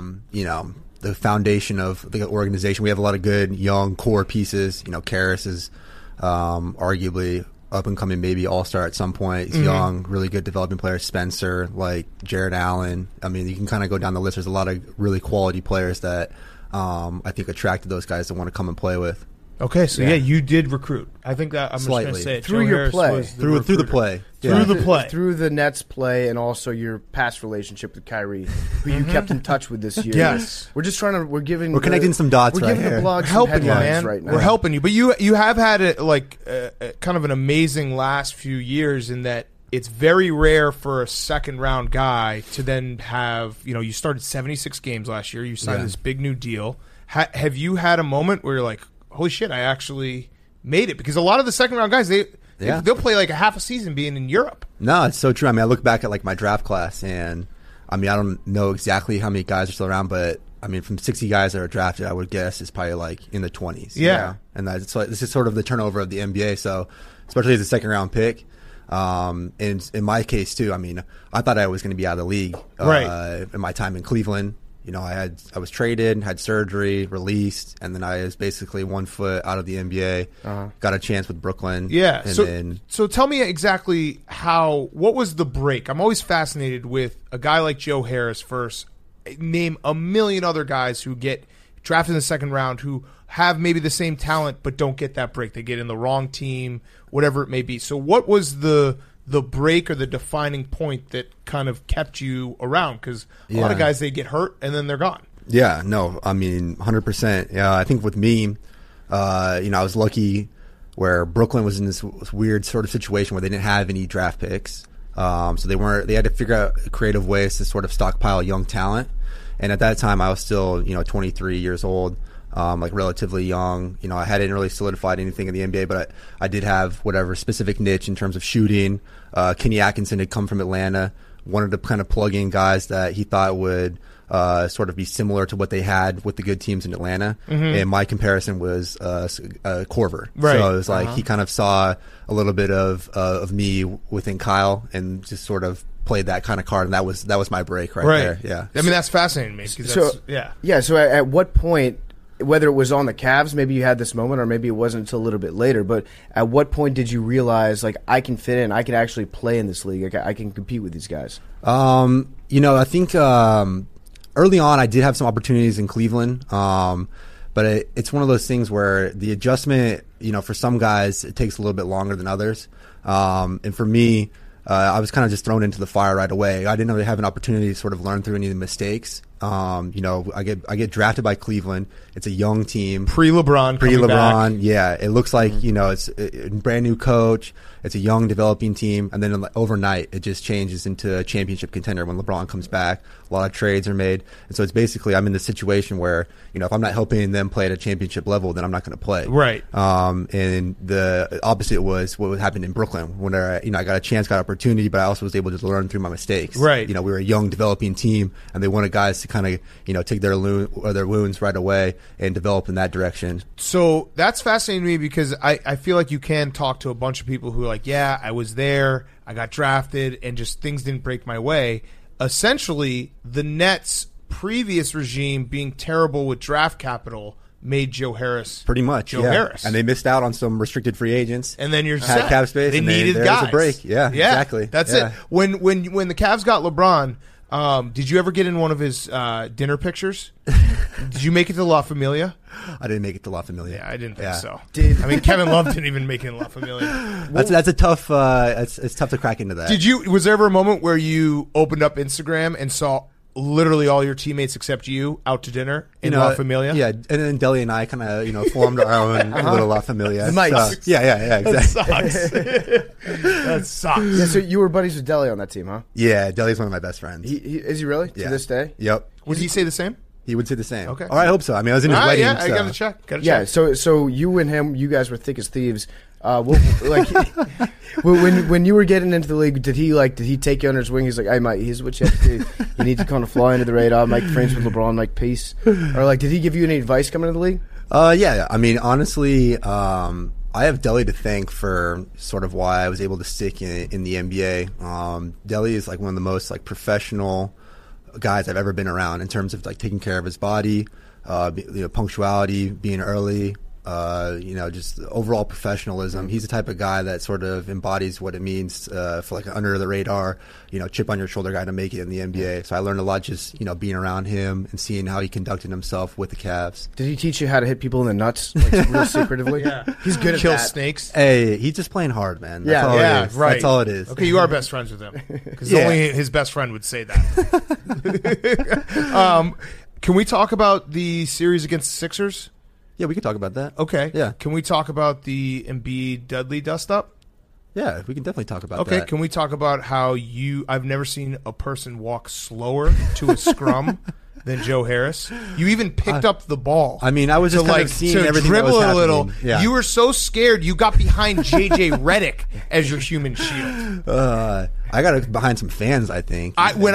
the foundation of the organization. We have a lot of good young core pieces. Karras is arguably up and coming, maybe all-star at some point. He's young, really good development players. Spencer, like Jared Allen. You can kind of go down the list. There's a lot of really quality players that I think attracted those guys to want to come and play with. Okay, so yeah, you did recruit. I think that I'm Slightly. just going to say it. Through Joe your Harris play. was Through the recruiter. play. Through Yeah. the play. Through the Nets play and also your past relationship with Kyrie, who you kept in touch with this year. Yes. We're just We're connecting some dots We're right giving here. the blog We're some helping you, headlines man. right now. We're helping you, but you have had kind of an amazing last few years in that it's very rare for a second-round guy to then have, you started 76 games last year. You signed this big new deal. Have you had a moment where you're like, holy shit, I actually made it? Because a lot of the second-round guys, they'll play like a half a season being in Europe. No, it's so true. I mean, I look back at like my draft class, and I mean, I don't know exactly how many guys are still around, but I mean, from 60 guys that are drafted, I would guess it's probably like in the 20s. Yeah. And this is sort of the turnover of the NBA. So, especially as a second round pick. And in my case too, I mean, I thought I was going to be out of the league, in my time in Cleveland. I was traded, had surgery, released, and then I was basically 1 foot out of the NBA, got a chance with Brooklyn. Yeah. And so tell me exactly what was the break? I'm always fascinated with a guy like Joe Harris first. Name a million other guys who get drafted in the second round who have maybe the same talent but don't get that break. They get in the wrong team, whatever it may be. So what was the break or the defining point that kind of kept you around? Because a lot of guys, they get hurt and then they're gone. Yeah, no, I mean, 100%. Yeah, I think with me, I was lucky where Brooklyn was in this weird sort of situation where they didn't have any draft picks. So they had to figure out creative ways to sort of stockpile young talent. And at that time, I was still, 23 years old, like relatively young. I hadn't really solidified anything in the NBA, but I did have whatever specific niche in terms of shooting. Kenny Atkinson had come from Atlanta, wanted to kind of plug in guys that he thought would sort of be similar to what they had with the good teams in Atlanta. Mm-hmm. And my comparison was Korver. Right. So it was like he kind of saw a little bit of me within Kyle and just sort of played that kind of card, and that was my break right there. Yeah. I mean, that's fascinating to me. So at what point, whether it was on the Cavs, maybe you had this moment, or maybe it wasn't until a little bit later, but at what point did you realize, like, I can fit in, I can actually play in this league, I can compete with these guys? I think early on I did have some opportunities in Cleveland, but it's one of those things where the adjustment, for some guys, it takes a little bit longer than others. And for me, I was kind of just thrown into the fire right away. I didn't really have an opportunity to sort of learn through any of the mistakes. I get drafted by Cleveland. It's a young team, pre-LeBron. Yeah, it looks like it's a brand new coach. It's a young developing team, and then overnight it just changes into a championship contender when LeBron comes back. A lot of trades are made, and so it's basically I'm in this situation where if I'm not helping them play at a championship level, then I'm not going to play. Right. And the opposite was what happened in Brooklyn, when I got a chance, got opportunity, but I also was able to learn through my mistakes. Right. We were a young developing team, and they wanted guys to kind of take their wounds right away and develop in that direction. So that's fascinating to me because I feel like you can talk to a bunch of people who are like, yeah, I was there, I got drafted, and just things didn't break my way. Essentially, the Nets' previous regime being terrible with draft capital made Joe Harris pretty much Joe Harris, and they missed out on some restricted free agents. And then you're had set. Cap space. They and needed there's guys. A break. Yeah, exactly. That's it. When the Cavs got LeBron, did you ever get in one of his dinner pictures? Did you make it to La Familia? I didn't make it to La Familia. Yeah, I didn't think so. I mean, Kevin Love didn't even make it in La Familia. That's a tough. It's tough to crack into that. Was there ever a moment where you opened up Instagram and saw literally all your teammates except you out to dinner in La Familia? Yeah, and then Deli and I kind of formed our own little La Familia. Nice. Yeah, exactly. That sucks. Yeah, so you were buddies with Deli on that team, huh? Yeah, Deli's one of my best friends. Is he really? Yeah. To this day? Yep. Would he say the same? He would say the same. Okay. Or I hope so. I mean, I was in his wedding. Yeah, I so. got to check. Yeah, so you and him, you guys were thick as thieves. When you were getting into the league, did he take you under his wing? He's like, hey, mate, here's what you have to do. You need to kind of fly under the radar, make friends with LeBron, make peace. Or did he give you any advice coming into the league? Yeah. I mean, honestly, I have Deli to thank for sort of why I was able to stick in the NBA. Deli is like one of the most professional guys I've ever been around in terms of taking care of his body, punctuality, being early. Just overall professionalism. He's the type of guy that sort of embodies what it means for an under the radar, chip on your shoulder guy to make it in the NBA. So I learned a lot just, being around him and seeing how he conducted himself with the Cavs. Did he teach you how to hit people in the nuts, real secretively? Yeah. He's good at Kill that. snakes. Hey, he's just playing hard, man. That's all it is. Right. That's all it is. Okay, you are best friends with him. Because only his best friend would say that. Can we talk about the series against the Sixers? Yeah, we can talk about that. Okay. Yeah. Can we talk about the Embiid Dudley dust up? Yeah, we can definitely talk about Okay, that. can we talk about how I've never seen a person walk slower to a scrum than Joe Harris. You even picked up the ball. I mean, I was just kind of seeing everything that was dribble a happening. little. Yeah. You were so scared, you got behind J.J. Redick as your human shield. I got behind some fans, I think.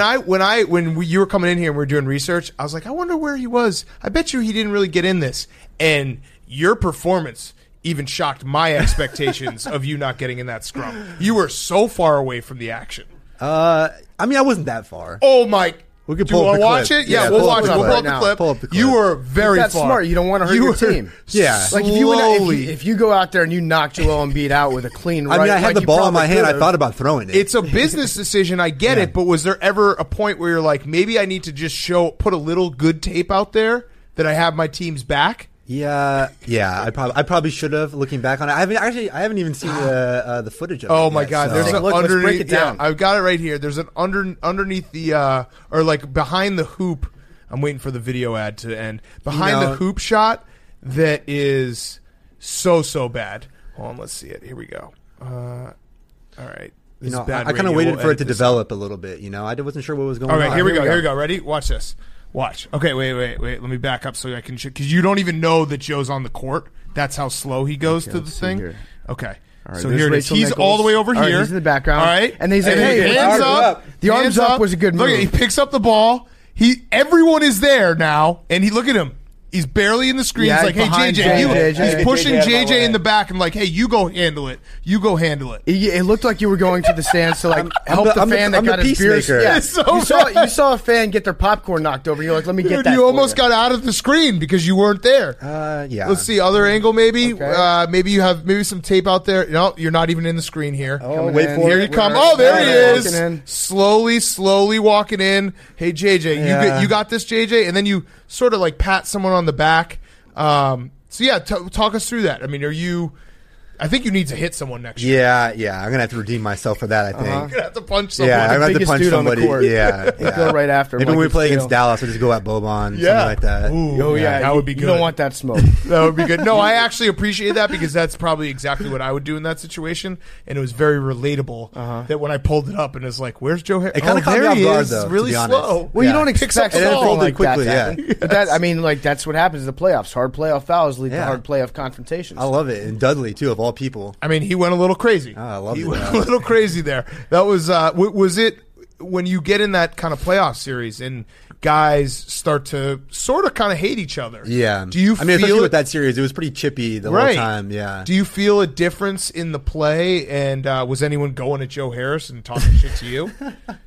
When you were coming in here and we were doing research, I was like, I wonder where he was. I bet you he didn't really get in this. And your performance even shocked my expectations of you not getting in that scrum. You were so far away from the action. I mean, I wasn't that far. Oh my! We could Do you pull up want to the watch clip. it? Yeah, we'll watch it. We'll pull up the clip. Pull up the clip. You were very That's far. smart. You don't want to hurt your team. Yeah. Like if you go out there and you knock Joel Embiid out with a clean right, I mean, I had like the you ball in my probably hand. I could've. thought about throwing it. It's a business decision. I get it, but was there ever a point where you're like, maybe I need to just put a little good tape out there that I have my team's back? Yeah. I probably should have. Looking back on it, I haven't even seen the footage of it. Oh my yet, God! so. There's an let's underneath. break it down. Yeah, I've got it right here. There's an underneath the or like behind the hoop. I'm waiting for the video ad to end. Behind the hoop shot that is so bad. Hold on, let's see it. Here we go. All right. This is bad I kind of radio. waited We'll for it edit to this develop a little bit. I wasn't sure what was going on. on. All right, here we go. Here we go. Ready? Watch this. Watch. Okay, wait. Let me back up so I can because you don't even know that Joe's on the court. That's how slow he goes to the thing. Here. Okay. All right, so here it is. Rachel He's Nichols. all the way over All right, here. he's in the background. All right. And he's like, then hey, hands up. The arms Hands up was a good move. Look, he picks up the ball. Everyone is there now, and look at him. He's barely in the screen. Yeah, He's like, hey, behind JJ. JJ. He's pushing JJ JJ in the back and like, hey, you go handle it. You go handle it. It looked like you were going to the stands to help the fan that I'm got the his beer. peacemaker. Yeah, It's so you saw a fan get their popcorn knocked over. And you're like, let me get Dude, that. you for almost got out of the screen because you weren't there. Yeah. Let's see, other angle maybe. Okay. Maybe you have some tape out there. No, you're not even in the screen here. Oh, wait for Here it. you come. Oh, there he Walking in. is. Slowly walking in. Hey, JJ, Yeah. you got this, JJ? And then you sort of like pat someone on the back. So yeah, talk us through that. I mean, I think you need to hit someone next year. Yeah. I'm gonna have to redeem myself for that. I think. You're gonna have to punch someone. Yeah, I'm gonna have to biggest punch dude on the somebody. court. Yeah. Go right after him Maybe like when we you play feel. against Dallas, we'll just go at Boban, Yeah. something like that. Ooh, Oh yeah, that would be good. You don't want that smoke. That would be good. No, I actually appreciate that because that's probably exactly what I would do in that situation, and it was very relatable. That when I pulled it up and it's like, "Where's Joe Harris?" It kinda caught me there off he guard, is. though, Really to be honest. slow. Well, you don't Picks up expect the something ball. like quickly, that. yeah. But that, I mean, like that's what happens in the playoffs. Hard playoff fouls lead to Yeah. hard playoff confrontations. I love it, and Dudley too, of all people. I mean, he went a little crazy. Oh, I love He it. went a little crazy there. That was was it when you get in that kind of playoff series and guys start to sort of kind of hate each other. Yeah. Do you I mean, especially feel with that series, it was pretty chippy the whole time. Yeah. Do you feel a difference in the play? And was anyone going at Joe Harris and talking shit to you?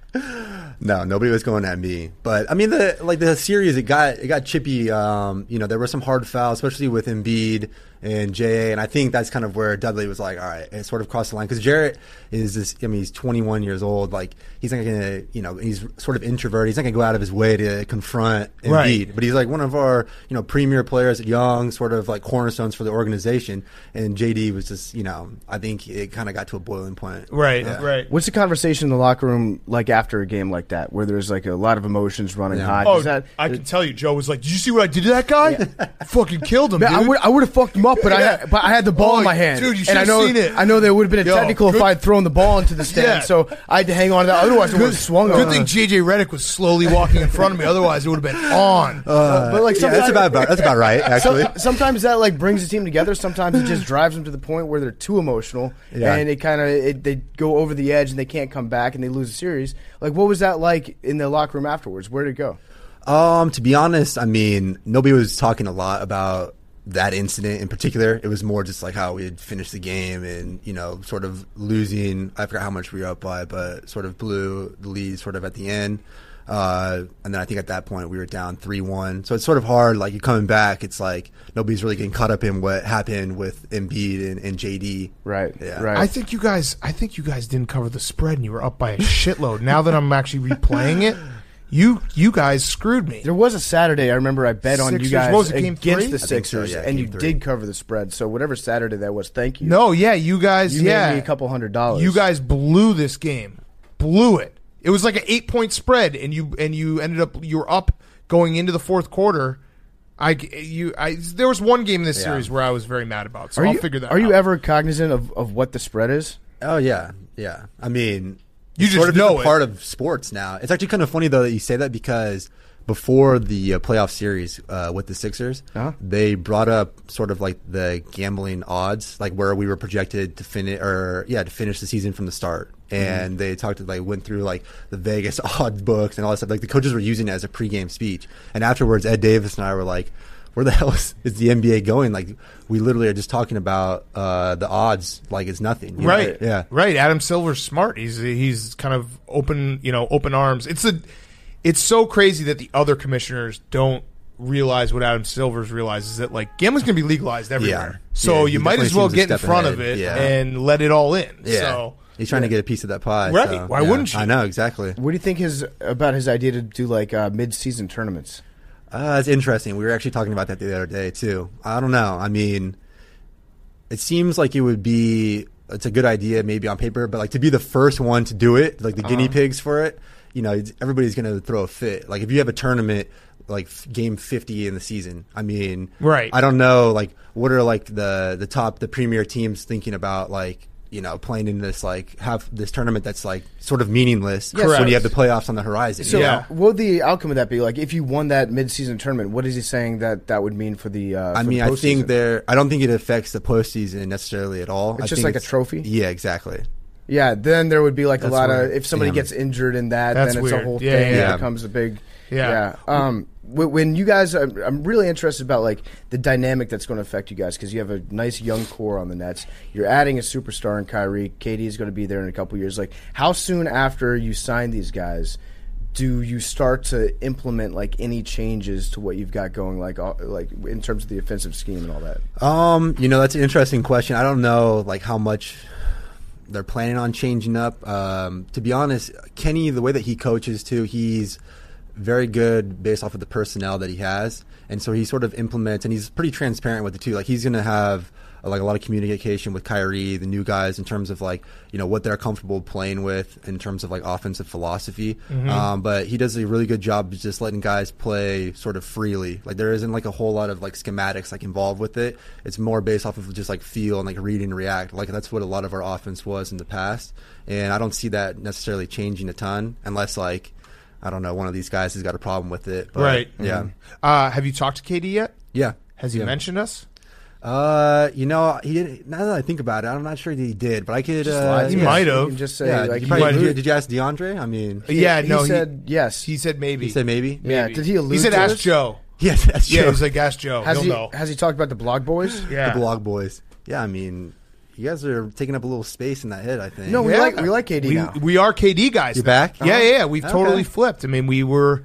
No, nobody was going at me. But I mean, the series, it got chippy. There were some hard fouls, especially with Embiid and J.A., and I think that's kind of where Dudley was like, all right, it sort of crossed the line because Jarrett is this. I mean, he's 21 years old. Like he's not gonna, he's sort of introverted. He's not gonna go out of his way to confront Embiid. Right. But he's like one of our, premier players, young, sort of like cornerstones for the organization. And JD was just, I think it kind of got to a boiling point. Right. Yeah. Right. What's the conversation in the locker room like after a game like that, where there's like a lot of emotions running high? Oh, Is that, I can tell you, Joe was like, "Did you see what I did to that guy? I fucking killed him, Man, dude." I would have fucked him up, but I had the ball in my hand. Dude, you and I should've know, seen it. I know there would have been a Yo, technical if good- I had thrown the ball into the stand, Yeah. so I had to hang on to that. Otherwise, it would have swung Good over. thing J.J. Redick was slowly walking in front of me. Otherwise, it would have been on. But like Yeah, that's about right, actually. Sometimes that like brings the team together. Sometimes it just drives them to the point where they're too emotional, Yeah. and they go over the edge and they can't come back and they lose the series. Like, what was that like in the locker room afterwards? Where did it go? To be honest, I mean, nobody was talking a lot about that incident in particular. It was more just like how we had finished the game and, sort of losing. I forgot how much we were up by, but sort of blew the lead sort of at the end. And then I think at that point we were down 3-1. So it's sort of hard. Like, you're coming back, it's like nobody's really getting caught up in what happened with Embiid and JD. Right. Yeah. Right. I think you guys didn't cover the spread, and you were up by a shitload. Now that I'm actually replaying it, you guys screwed me. There was a Saturday I remember I bet on you Sixers. guys What was it, game against 3? the I think so, Sixers, yeah, and game you 3. did cover the spread. So whatever Saturday that was, thank you. No, yeah, you guys, you made me a couple $100. You guys blew this game, blew it. It was like an 8-point spread, and you ended up you were up going into the fourth quarter. There was one game in this series where I was very mad about, so I'll figure that out. Are you ever cognizant of what the spread is? Oh yeah. I mean, You it's just sort of know a part of sports now. It's actually kind of funny though that you say that because before the playoff series with the Sixers, they brought up sort of like the gambling odds, like where we were projected to finish the season from the start. And they went through like the Vegas odds books and all that stuff. Like the coaches were using it as a pregame speech. And afterwards, Ed Davis and I were like, where the hell is the NBA going? Like, we literally are just talking about the odds like it's nothing. You Right. know? Yeah. Right. Adam Silver's smart. He's kind of open arms. It's so crazy that the other commissioners don't realize what Adam Silver's realizes, that like gambling's going to be legalized everywhere. Yeah. So Yeah, you he might as well definitely get in seems a step front of ahead. it Yeah. and let it all in. Yeah. So He's trying to get a piece of that pie. Right. So, Why wouldn't you? I know, exactly. What do you think about his idea to do like mid-season tournaments? It's interesting. We were actually talking about that the other day, too. I don't know. I mean, it seems like it's a good idea maybe on paper, but like to be the first one to do it, like the guinea pigs for it, everybody's going to throw a fit. Like if you have a tournament, like game 50 in the season, I mean, right. I don't know, like what are like the premier teams thinking about, like, playing in this, like, have this tournament that's like sort of meaningless when you have the playoffs on the horizon. So what would the outcome of that be? Like if you won that mid-season tournament, what is he saying that would mean for the I don't think it affects the postseason necessarily at all. It's just like a trophy? Yeah, exactly. Yeah, then there would be like That's a lot weird. of, if somebody gets injured in that, That's then it's weird. a whole Yeah, thing. yeah. It becomes a big, Yeah. When you guys, I'm really interested about like the dynamic that's going to affect you guys, because you have a nice young core on the Nets. You're adding a superstar in Kyrie. KD is going to be there in a couple years. Like, how soon after you sign these guys do you start to implement like any changes to what you've got going, like in terms of the offensive scheme and all that? That's an interesting question. I don't know like how much they're planning on changing up. To be honest, Kenny, the way that he coaches too, he's very good based off of the personnel that he has, and so he sort of implements, and he's pretty transparent with it too. Like he's going to have like a lot of communication with Kyrie, the new guys, in terms of like what they're comfortable playing with in terms of like offensive philosophy. Mm-hmm. But he does a really good job of just letting guys play sort of freely. Like there isn't like a whole lot of like schematics like involved with it. It's more based off of just like feel and like read and react. Like that's what a lot of our offense was in the past, and I don't see that necessarily changing a ton unless like, I don't know, one of these guys has got a problem with it. But, right. Yeah. Have you talked to KD yet? Yeah. Has he mentioned us? He didn't. Now that I think about it, I'm not sure that he did, but I could. He might have. You can just say, like, did you ask DeAndre? I mean, he said yes. He said maybe. He said maybe. Yeah. Did he allude? He said to ask this? Joe. Yes, that's Joe. Yeah, he's like ask Joe. He'll know. Has he talked about the Blog Boys? Yeah, the Blog Boys. Yeah, I mean, you guys are taking up a little space in that head, I think. No, we like KD now. We are KD guys. You now. back? Yeah. We've totally flipped. I mean, we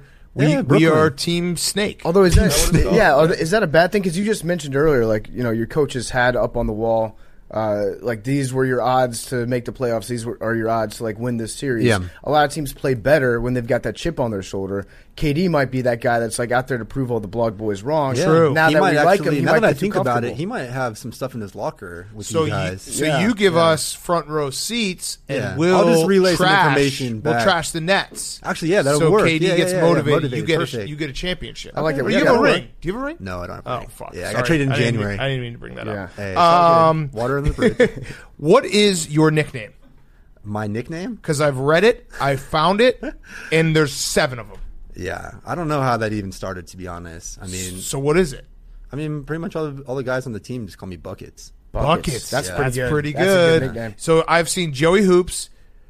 are Team Snake. Although is that a bad thing? Because you just mentioned earlier, like your coaches had up on the wall, like these were your odds to make the playoffs. These are your odds to like win this series. Yeah. A lot of teams play better when they've got that chip on their shoulder. KD might be that guy that's like out there to prove all the Blog Boys wrong. Yeah. True. Now he that might we actually, like him, he now might that I get too think about it, comfortable. he might have some stuff in his locker with you guys. You give us front row seats, and we'll I'll just relay some trash, information back. We'll trash the Nets. Actually, yeah, that'll so work. KD Yeah, gets yeah, motivated. motivated. You get a championship. I like that. Or Yeah, you have a that'll ring. work. Do you have a ring? No, I don't have a ring. Oh fuck! Yeah, I Sorry. got traded in I didn't January. I didn't mean to bring that up. Hey, it's all good. Water under the bridge. What is your nickname? My nickname? Because I've read it, I found it, and there's 7 of them. Yeah, I don't know how that even started, to be honest. I mean, so what is it? I mean, pretty much all the guys on the team just call me Buckets. Buckets. That's Yeah. That's Pretty a good. good nickname. So I've seen Joey Hoops,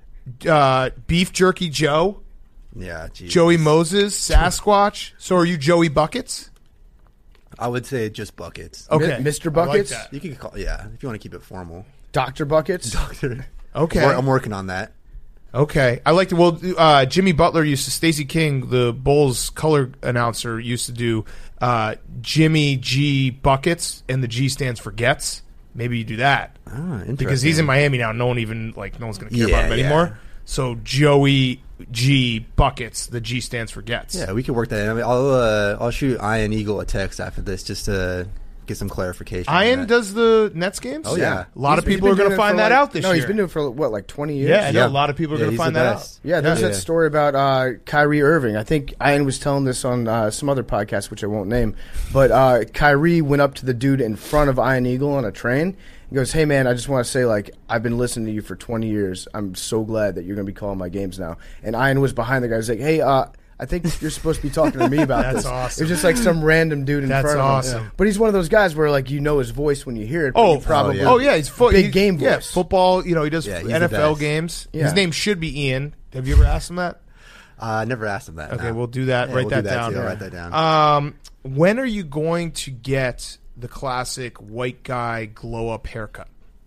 Beef Jerky Joe, Yeah, geez. Joey Moses, Sasquatch. So are you Joey Buckets? I would say just Buckets. Okay. Mr. I like Buckets? that. You can call, yeah, if you want to keep it formal. Dr. Buckets? Doctor. Okay. I'm working on that. Okay, I like to. Well, Jimmy Butler used to. Stacey King, the Bulls color announcer, used to do Jimmy G Buckets, and the G stands for Gets. Maybe you do that because he's in Miami now. No one's going to care about him anymore. So Joey G Buckets, the G stands for Gets. Yeah, we could work that in. I mean, I'll shoot Ian Eagle a text after this just to get some clarification. Ian does the Nets games? Oh, yeah. A lot of He's people been are going doing to it find for that like- out this year. No, he's been doing it for, what, like 20 years? Yeah, I know a lot of people are going to he's find the that best. out. Yeah, there's that story about Kyrie Irving. I think Ian was telling this on some other podcast, which I won't name. But Kyrie went up to the dude in front of Ian Eagle on a train. He goes, "Hey, man, I just want to say, like, I've been listening to you for 20 years. I'm so glad that you're going to be calling my games now." And Ian was behind the guy. He was like, "Hey, I think you're supposed to be talking to me about That's this." awesome. It was just like some random dude in That's front of him. awesome. But he's one of those guys where, like, you know his voice when you hear it. But you probably he's big game voice. Yeah, football. You know, he does Yeah, he's the NFL best. games. Yeah. His name should be Ian. Have you ever asked him that? I never asked him that. Okay, no. we'll do that. Yeah, Write we'll that do down. too. I'll write that down. When are you going to get the classic white guy glow up haircut?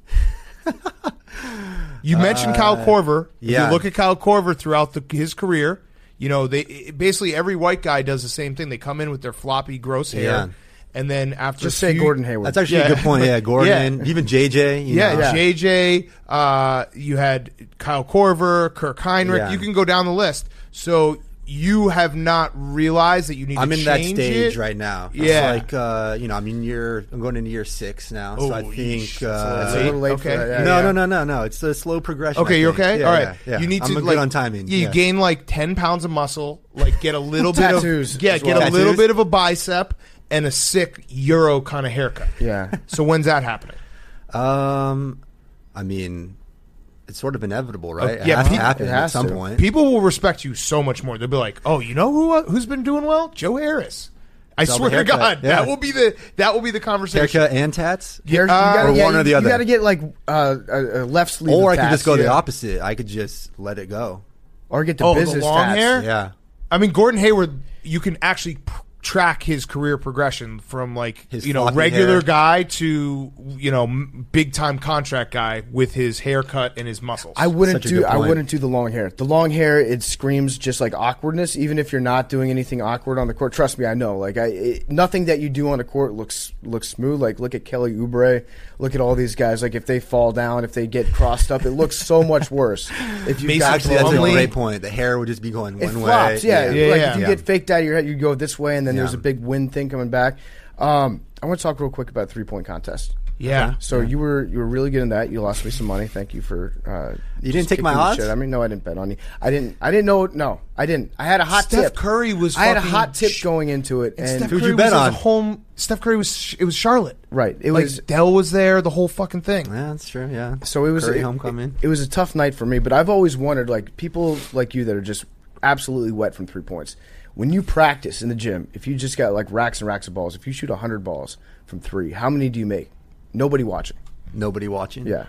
You mentioned Kyle Korver. If yeah. you look at Kyle Korver throughout his career, you know, they basically every white guy does the same thing. They come in with their floppy, gross hair, Yeah. and then after Just say Gordon Hayward. That's actually a good point. Yeah, Gordon, even JJ. You know. JJ. You had Kyle Korver, Kirk Heinrich. Yeah. You can go down the list. So you have not realized that you need I'm to in that change stage it? right now. Yeah. It's like, you know, I'm going into year 6 now. So I think. Yeesh. It's a little late for Okay. that. No. It's a slow progression. Okay, I you're think. okay. Yeah, All right, yeah. you need I'm to good on timing. You gain like 10 pounds of muscle, like get a little bit of Tattoos get as a well. little bit of a bicep and a sick Euro kind of haircut. Yeah. So when's that happening? I mean, it's sort of inevitable, right? yeah, it has to people- happen it at has some to. point. People will respect you so much more. They'll be like, "Oh, you know who's been doing well? Joe Harris." I Sell the swear to haircut, God, yeah. that will be the conversation. Haircut and tats? You gotta, or one or the other. You got to get like a left sleeve. Or of I could tats, just go the yeah. opposite. I could just let it go. Or get the business the long tats. hair. Yeah. I mean, Gordon Hayward, you can actually track his career progression from like His regular floppy hair. guy to big time contract guy with his haircut and his muscles. I wouldn't Such a good I point. wouldn't do the long hair. The long hair, it screams just like awkwardness. Even if you're not doing anything awkward on the court, trust me, I know. Like nothing that you do on the court looks smooth. Like look at Kelly Oubre, look at all these guys. Like if they fall down, if they get crossed up, it looks so much worse. If you got Actually, that's a Plumlee. great point. The hair would just be going it one flops, way. yeah. Like if you Yeah. get faked out of your head, you go this way, and then there's Yeah. a big wind thing coming back. I want to talk real quick about 3-point contest. Yeah. So you were really good in that. You lost me some money. Thank you for. You didn't just take my kicking the odds? shit. I mean, no, I didn't bet on you. I didn't know. No, I didn't. I had a hot Steph tip. Curry was. I had a fucking hot tip going into it, and Steph Who'd Curry you bet was on? at home. Steph Curry was. It was Charlotte. right, it Like was. Dell was there. The whole fucking thing. Yeah, that's true. Yeah. So it was Curry homecoming. It was a tough night for me, but I've always wondered, like people like you that are just absolutely wet from 3 points. When you practice in the gym, if you just got like racks and racks of balls, if you shoot 100 balls from 3, how many do you make? Nobody watching. Nobody watching. Yeah.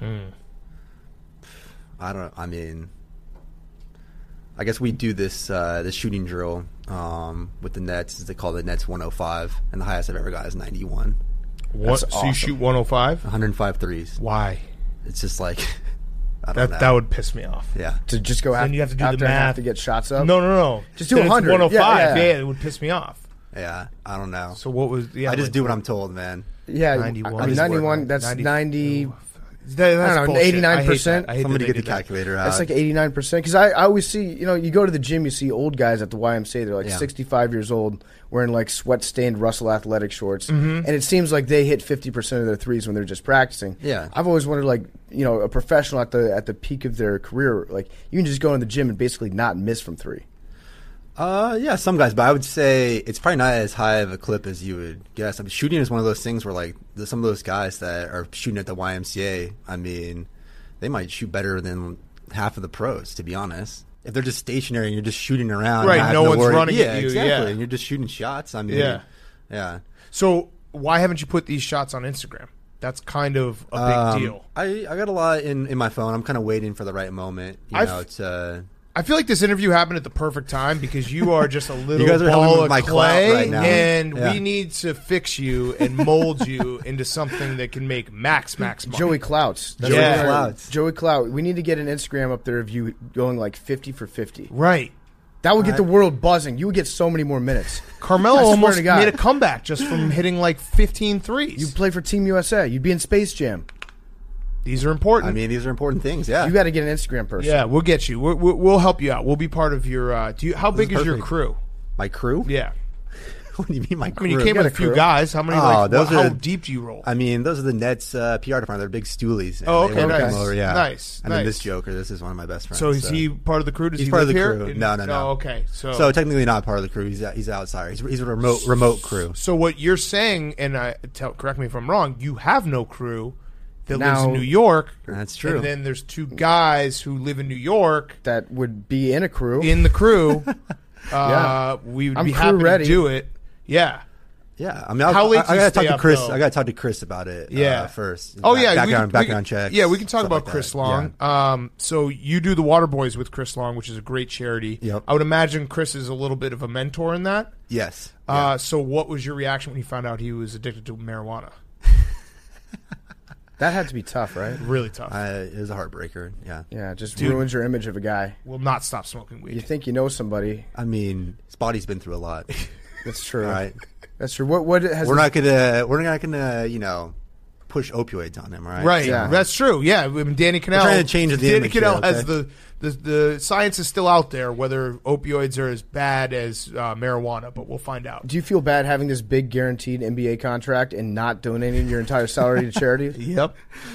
I mean, I guess we do this this shooting drill with the Nets. They call the Nets 105, and the highest I've ever got is 91. What? That's So you awesome. shoot 105? 105 threes. Why? It's just like I don't know. That would piss me off. Yeah. To just go Then after, you have to do after the and have math. to get shots up. No. Just do Then it's 100. 105. Yeah. Yeah, it would piss me off. Yeah. I don't know. So what was? Yeah, I just like, do what I'm told, man. Yeah, 91. I mean, just work 91. on That's 90. 90. That's I don't know, bullshit. 89%. I hate that Somebody they get the did that. calculator out. That's like 89%. Because I always see, you go to the gym, you see old guys at the YMCA. They're like Yeah. 65 years old, wearing like sweat-stained Russell athletic shorts, and it seems like they hit 50% of their threes when they're just practicing. Yeah. I've always wondered, like, a professional at the peak of their career, like you can just go in the gym and basically not miss from 3. Yeah, some guys, but I would say it's probably not as high of a clip as you would guess. I mean, shooting is one of those things where, like, some of those guys that are shooting at the YMCA, I mean, they might shoot better than half of the pros, to be honest. If they're just stationary and you're just shooting around, Right, not no having to one's worry- running yeah, at you, exactly, yeah. and you're just shooting shots. I mean, yeah. So why haven't you put these shots on Instagram? That's kind of a big deal. I got a lot in my phone. I'm kind of waiting for the right moment. I feel like this interview happened at the perfect time because you are just a little You guys are helping ball with of my clout clay, right now. and Yeah. we need to fix you and mold you into something that can make max money. Joey Clouts. That's Yeah. Joey Clouts. Joey Clout. We need to get an Instagram up there of you going like 50 for 50. Right. That would get the world buzzing. You would get so many more minutes. Carmelo I swear almost to God. made a comeback just from hitting like 15 threes. You play for Team USA. You'd be in Space Jam. These are important. I mean, these are important things. Yeah. You got to get an Instagram person. Yeah, we'll get you. We'll help you out. We'll be part of your. How big is your perfect. crew? My crew? Yeah. What do you mean, my crew? I mean, you came with a few guys. How many? How deep do you roll? I mean, those are the Nets PR department. They're big stoolies. Oh, okay, nice. Nice. And then nice. this Joker, this is one of my best friends. So is he part of the crew? Does he's he part live of the here? crew. No. Oh, okay. So technically not part of the crew. He's an outsider. He's a remote crew. So what you're saying, and correct me if I'm wrong, you have no crew that lives in New York. That's true. And then there's two guys who live in New York that would be in a crew. In the crew. Yeah. We would I'm be crew happy ready. to do it. Yeah. Yeah. I mean, how late I gotta talk to Chris. Though? I gotta talk to Chris about it. First. Oh yeah. Background checks. Yeah, we can talk about like Chris that. Long. Yeah. So you do the Water Boys with Chris Long, which is a great charity. Yep. I would imagine Chris is a little bit of a mentor in that. Yes. So what was your reaction when you found out he was addicted to marijuana? That had to be tough, right? Really tough. It was a heartbreaker. Yeah. Yeah, it just Dude. ruins your image of a guy. Will not stop smoking weed. You think you know somebody. I mean, his body's been through a lot. That's true. All right. That's true. What has we're not gonna push opioids on him, right? Right. So, Yeah. That's true. Yeah. I mean, Danny Cannell. We're trying to change the Danny image Cannell here, has the science is still out there whether opioids are as bad as marijuana, but we'll find out. Do you feel bad having this big guaranteed NBA contract and not donating your entire salary to charity? Yep.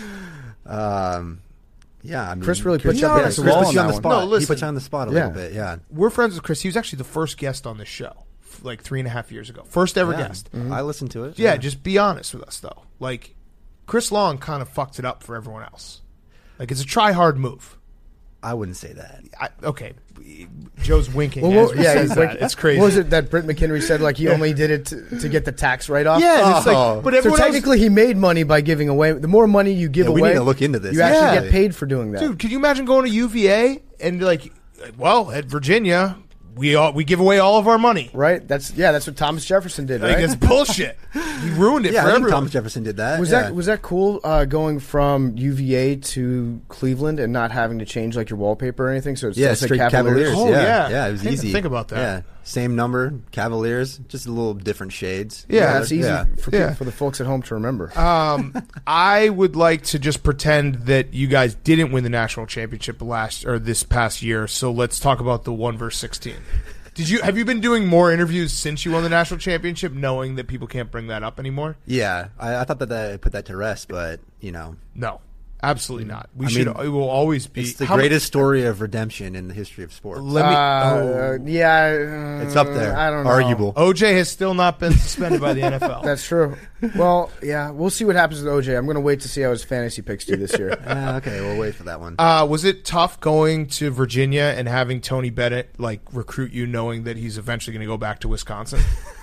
Yeah, I mean, Chris really puts you Chris against the puts wall you on on the that spot. one. No, listen. He puts you on the spot a little bit. Yeah, We're friends with Chris. He was actually the first guest on this show, like 3.5 years ago. First ever guest. I listened to it. Yeah, just be honest with us though. Like Chris Long kind of fucked it up for everyone else. Like it's a try hard move. I wouldn't say that. Okay, Joe's winking. Well, as he says that. It's crazy. What was it that Britt McHenry said? Like he only did it to get the tax write off. Yeah, it's like, but so everyone technically he made money by giving away. The more money you give we away, need to look into this. You actually Yeah. get paid for doing that. Dude, could you imagine going to UVA and be like, well, at Virginia, we give away all of our money. Right? That's what Thomas Jefferson did. Like Right? it's bullshit. He ruined it Yeah, for I think everyone. Thomas Jefferson did that. Was that cool going from UVA to Cleveland and not having to change like your wallpaper or anything? So it's Yeah, still say straight Cavaliers. Oh, yeah, yeah. it was I didn't easy. think about that. Yeah, same number, Cavaliers, just a little different shades. Yeah, that's easy Yeah. for the folks at home to remember. I would like to just pretend that you guys didn't win the national championship this past year. So let's talk about the 1 versus 16. Have you been doing more interviews since you won the national championship, knowing that people can't bring that up anymore? Yeah, I thought that I put that to rest, but No, absolutely not. It mean, will always be. it's the greatest story of redemption in the history of sports. It's up there. I don't know. Arguable. OJ has still not been suspended by the NFL. That's true. Well, yeah, we'll see what happens with OJ. I'm going to wait to see how his fantasy picks do this year. Okay, we'll wait for that one. Was it tough going to Virginia and having Tony Bennett recruit you, knowing that he's eventually going to go back to Wisconsin?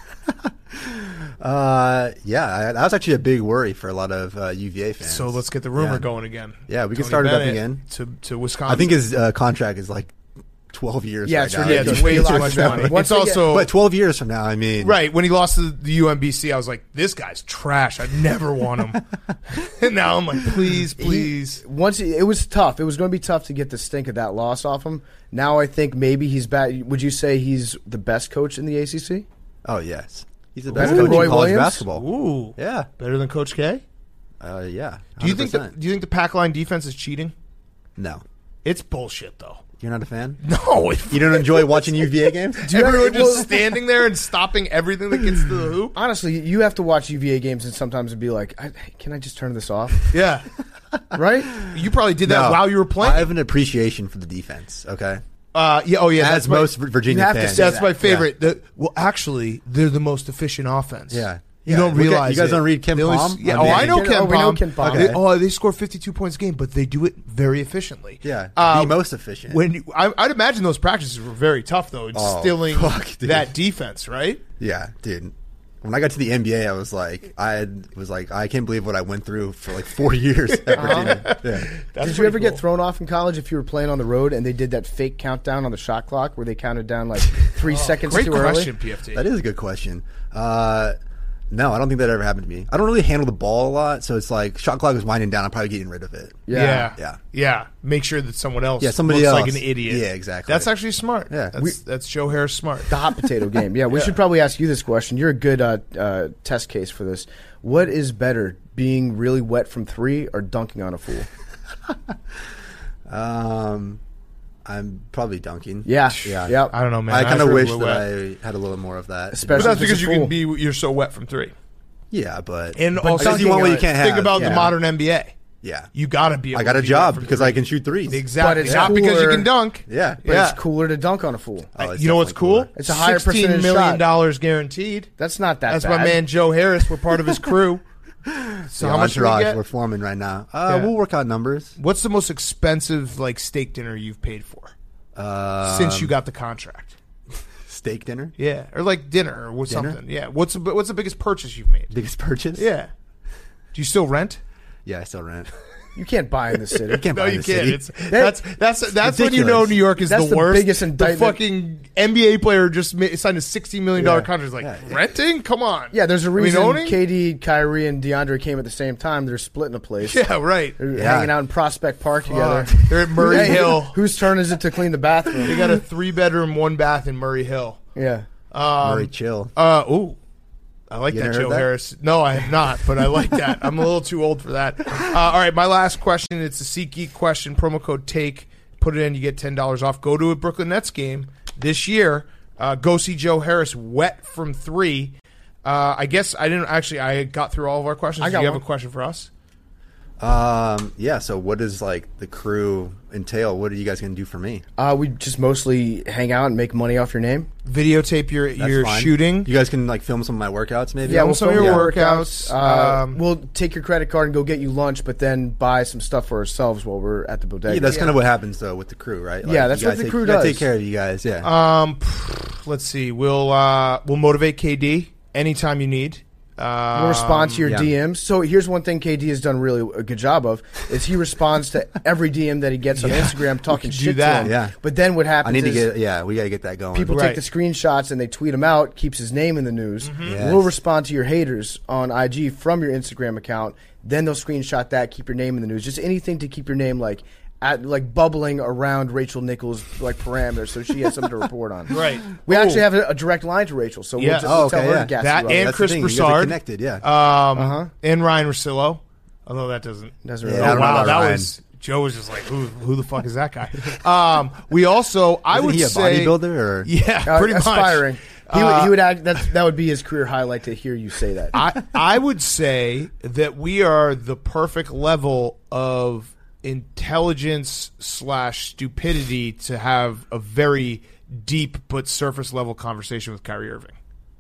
Yeah, that was actually a big worry for a lot of UVA fans. So let's get the rumor going again. Yeah, we can Tony start it up Bennett again. To Wisconsin. I think his contract is like 12 years. Yeah, right it's now. ridiculous. it's way too much money. Once It's they get- also But 12 years from now, I mean, right when he lost to the UMBC, I was like, "This guy's trash. I'd never want him." And now I'm like, "Please." It was tough. It was going to be tough to get the stink of that loss off him. Now I think maybe he's back. Would you say he's the best coach in the ACC? Oh yes, he's the Better best than coach Roy in college Williams? basketball. Ooh, Yeah, better than Coach K. yeah. Do you think 100%. the pack line defense is cheating? No, It's bullshit, though. you're not a fan. No, You don't enjoy watching UVA games? everyone just standing there and stopping everything that gets to the hoop. Honestly, you have to watch UVA games and sometimes it'd be like, can I just turn this off? Yeah, Right? you probably did that No. while you were playing. I have an appreciation for the defense. Okay, Yeah, oh yeah, as that's most Virginia you have to fans. say That's that. my favorite. Well, actually, they're the most efficient offense. Yeah. You Yeah. don't realize You guys it. don't read Ken They only- Pom? Yeah, I mean- I know Ken we know Pom. Ken Pom. Okay. They score 52 points a game, but they do it very efficiently. Yeah, the most efficient. I'd imagine those practices were very tough, though, instilling dude. that defense, right? Yeah, dude. When I got to the NBA, I was like, I can't believe what I went through for like 4 years at Virginia. Yeah. Did you ever get thrown off in college if you were playing on the road and they did that fake countdown on the shot clock where they counted down like 3 seconds Great too question, early? PFT. That is a good question. No, I don't think that ever happened to me. I don't really handle the ball a lot, so it's like shot clock is winding down. I'm probably getting rid of it. Yeah. Make sure that someone else somebody looks else. like an idiot. Yeah, exactly. That's actually smart. Yeah. That's Joe Harris smart. The hot potato game. Yeah, we should probably ask you this question. You're a good test case for this. What is better, being really wet from 3 or dunking on a fool? I'm probably dunking. Yeah. Yep. I don't know, man. I kind of wish we're that I had a little more of that. Especially But that's because if it's you're so wet from three. Yeah, but And also, you want what you can't have. think about the modern NBA. Yeah, you got to be. I got a job because I can shoot threes. Exactly, But it's not because you cooler- can dunk. Yeah, But it's cooler to dunk on a fool. You know what's cool? It's a higher $16 percentage million shot. guaranteed. That's not that That's bad. my man Joe Harris. We're part of his crew. So The how much do we entourage get? we're forming right now. Yeah. We'll work out numbers. What's the most expensive like steak dinner you've paid for since you got the contract? Steak dinner? Yeah, or like dinner or Dinner? something. Yeah. What's the biggest purchase you've made? Biggest purchase? Yeah. Do you still rent? Yeah, I still rent. You can't buy in the city. You can't No, buy in you the can't. city. That's when you know New York is That's the the worst. biggest the indictment. fucking NBA player just signed a $60 million contract. It's like renting? Come on. Yeah, there's a I mean, reason owning? KD, Kyrie, and DeAndre came at the same time. They're splitting a place. Yeah, right. They're hanging out in Prospect Park together. They're at Murray Hey, Hill. Whose turn is it to clean the bathroom? They got a 3-bedroom, 1-bath in Murray Hill. Yeah. Murray chill. Ooh. I like You that, never Joe heard that? Harris. No, I have not, but I like that. I'm a little too old for that. All right, my last question. It's a SeatGeek question. Promo code TAKE. Put it in, you get $10 off. Go to a Brooklyn Nets game this year. Go see Joe Harris wet from 3. I guess I didn't actually. I got through all of our questions. I got Do you have one. a question for us? Yeah, so what does like the crew entail? What are you guys going to do for me? We just mostly hang out and make money off your name. Videotape your That's fine. shooting. You guys can like film some of my workouts maybe? Yeah, Film we'll some of film your your workouts. We'll take your credit card and go get you lunch, but then buy some stuff for ourselves while we're at the bodega. Yeah, that's kind of what happens though with the crew, right? Yeah, you that's gotta what the take- crew you gotta does. Take care of you guys, yeah. Let's see. We'll motivate KD anytime you need. We'll respond to your yeah. DMs. So here's one thing KD has done really a good job of is he responds to every DM that he gets on Instagram talking do shit that. to him. Yeah. But then what happens I need to is get we got to get that going. people Right. take the screenshots and they tweet him out, keeps his name in the news. Yes. We'll respond to your haters on IG from your Instagram account. Then they'll screenshot that, keep your name in the news. Just anything to keep your name like bubbling around Rachel Nichols' like parameters, so she has something to report on. Right. We actually have a direct line to Rachel, so Yeah. we'll just Oh, tell okay, her yeah. to gas That you up. and That's Chris the thing, you guys are Broussard. connected, yeah. And Ryan Russillo. Although that doesn't Doesn't Yeah, really I don't know wow, about that Ryan. was Joe was just like, who the fuck is that guy? We also, I Isn't would he a say, bodybuilder or yeah, pretty much. aspiring. He would act. That would be his career highlight to hear you say that. I would say that we are the perfect level of intelligence / stupidity to have a very deep but surface level conversation with Kyrie Irving.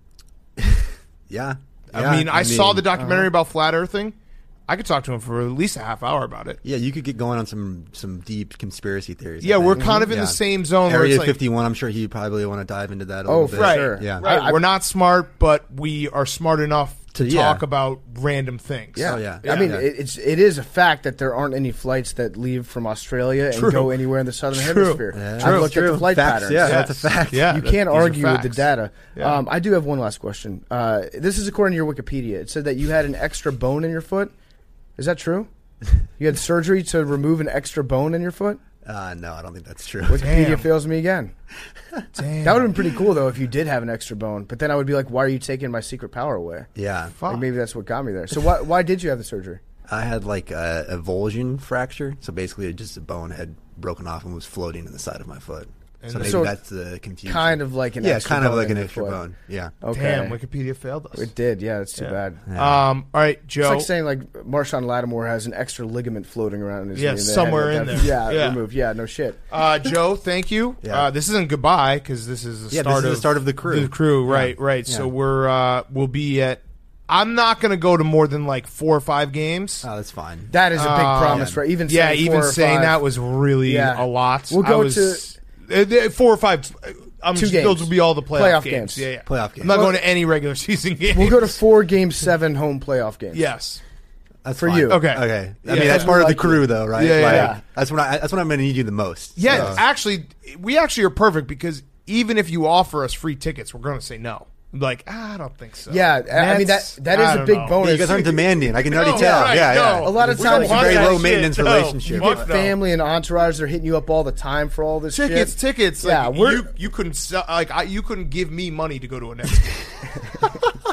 Yeah. I mean, I saw the documentary about flat earthing. I could talk to him for at least a half hour about it. Yeah, you could get going on some deep conspiracy theories. Yeah, I we're think. kind of in the same zone. where Area it's like, 51, I'm sure he probably want to dive into that a Oh, little for bit. right, sure. Yeah. right. We're not smart, but we are smart enough to Yeah. talk about random things. Yeah. Oh, yeah. I mean, Yeah. it is a fact that there aren't any flights that leave from Australia and True. go anywhere in the southern True. hemisphere. Yeah. I've looked at the flight Facts, patterns. yeah, Yes. that's a fact. Yeah, You these can't are argue with the facts. data. Yeah. I do have one last question. This is according to your Wikipedia. It said that you had an extra bone in your foot. Is that true? You had surgery to remove an extra bone in your foot? No, I don't think that's true. Wikipedia Damn. fails me again. Damn. That would have been pretty cool, though, if you did have an extra bone. But then I would be like, why are you taking my secret power away? Yeah. Fuck. Like maybe that's what got me there. So why did you have the surgery? I had like a avulsion fracture. So basically just a bone had broken off and was floating in the side of my foot. So maybe So that's the confusion. Kind of like an yeah, extra kind of bone like in an your extra foot. bone. Yeah. Okay. Damn, Wikipedia failed us. It did. Yeah, that's too bad. All right, Joe. It's like saying like Marshawn Lattimore has an extra ligament floating around in his Yeah, knee. and they somewhere had in that- there. Yeah, Yeah. removed. Yeah, no shit. Joe, thank you. Yeah. This isn't goodbye because this is the Yeah, start this is of the start of the crew. The crew, Yeah. right. Yeah. So we'll be at. I'm not going to go to more than like 4 or 5 games. Oh, that's fine. That is a big promise, right? Even yeah, saying even 4 or saying 5. that was really Yeah. a lot. We'll go to 4 or 5. I'm 2 just, games. those will be all the playoff games. Yeah. Playoff games. I'm not going to any regular season games. We'll go to 4 Game 7 home playoff games. Yes. That's for fine. you. Okay. Okay. I Yeah. mean, that's We part of the like crew, you. though, right? Yeah, Like, yeah. That's when I'm going to need you the most. Yeah, So- actually, we actually are perfect because even if you offer us free tickets, we're going to say no. Like, I don't think so. Yeah, I mean, that is a big bonus. Yeah, you guys aren't demanding. I can already No, tell. right, yeah, no. yeah. A lot of We times don't It's a very want that low maintenance shit. No. relationship. You Fuck get no. family and entourage; they're hitting you up all the time for all this Tickets. shit. Yeah, Yeah, we're- you couldn't sell, you couldn't give me money to go to a Nets game.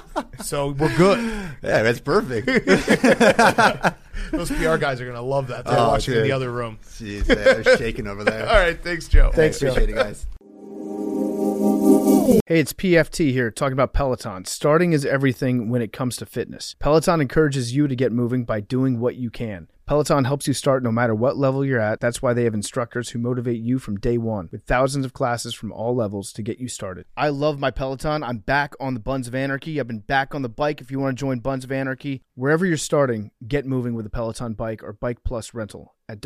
So we're good. Yeah, that's perfect. Those PR guys are going to love that. They're watching in the other room. Jeez, they're shaking over there. All right, thanks, Joe. Thanks, Joe. Appreciate it, guys. Hey, it's PFT here, talking about Peloton. Starting is everything when it comes to fitness. Peloton encourages you to get moving by doing what you can. Peloton helps you start no matter what level you're at. That's why they have instructors who motivate you from day one, with thousands of classes from all levels to get you started. I love my Peloton. I'm back on the Buns of Anarchy. I've been back on the bike. If you want to join Buns of Anarchy, wherever you're starting, get moving with a Peloton bike or Bike Plus rental at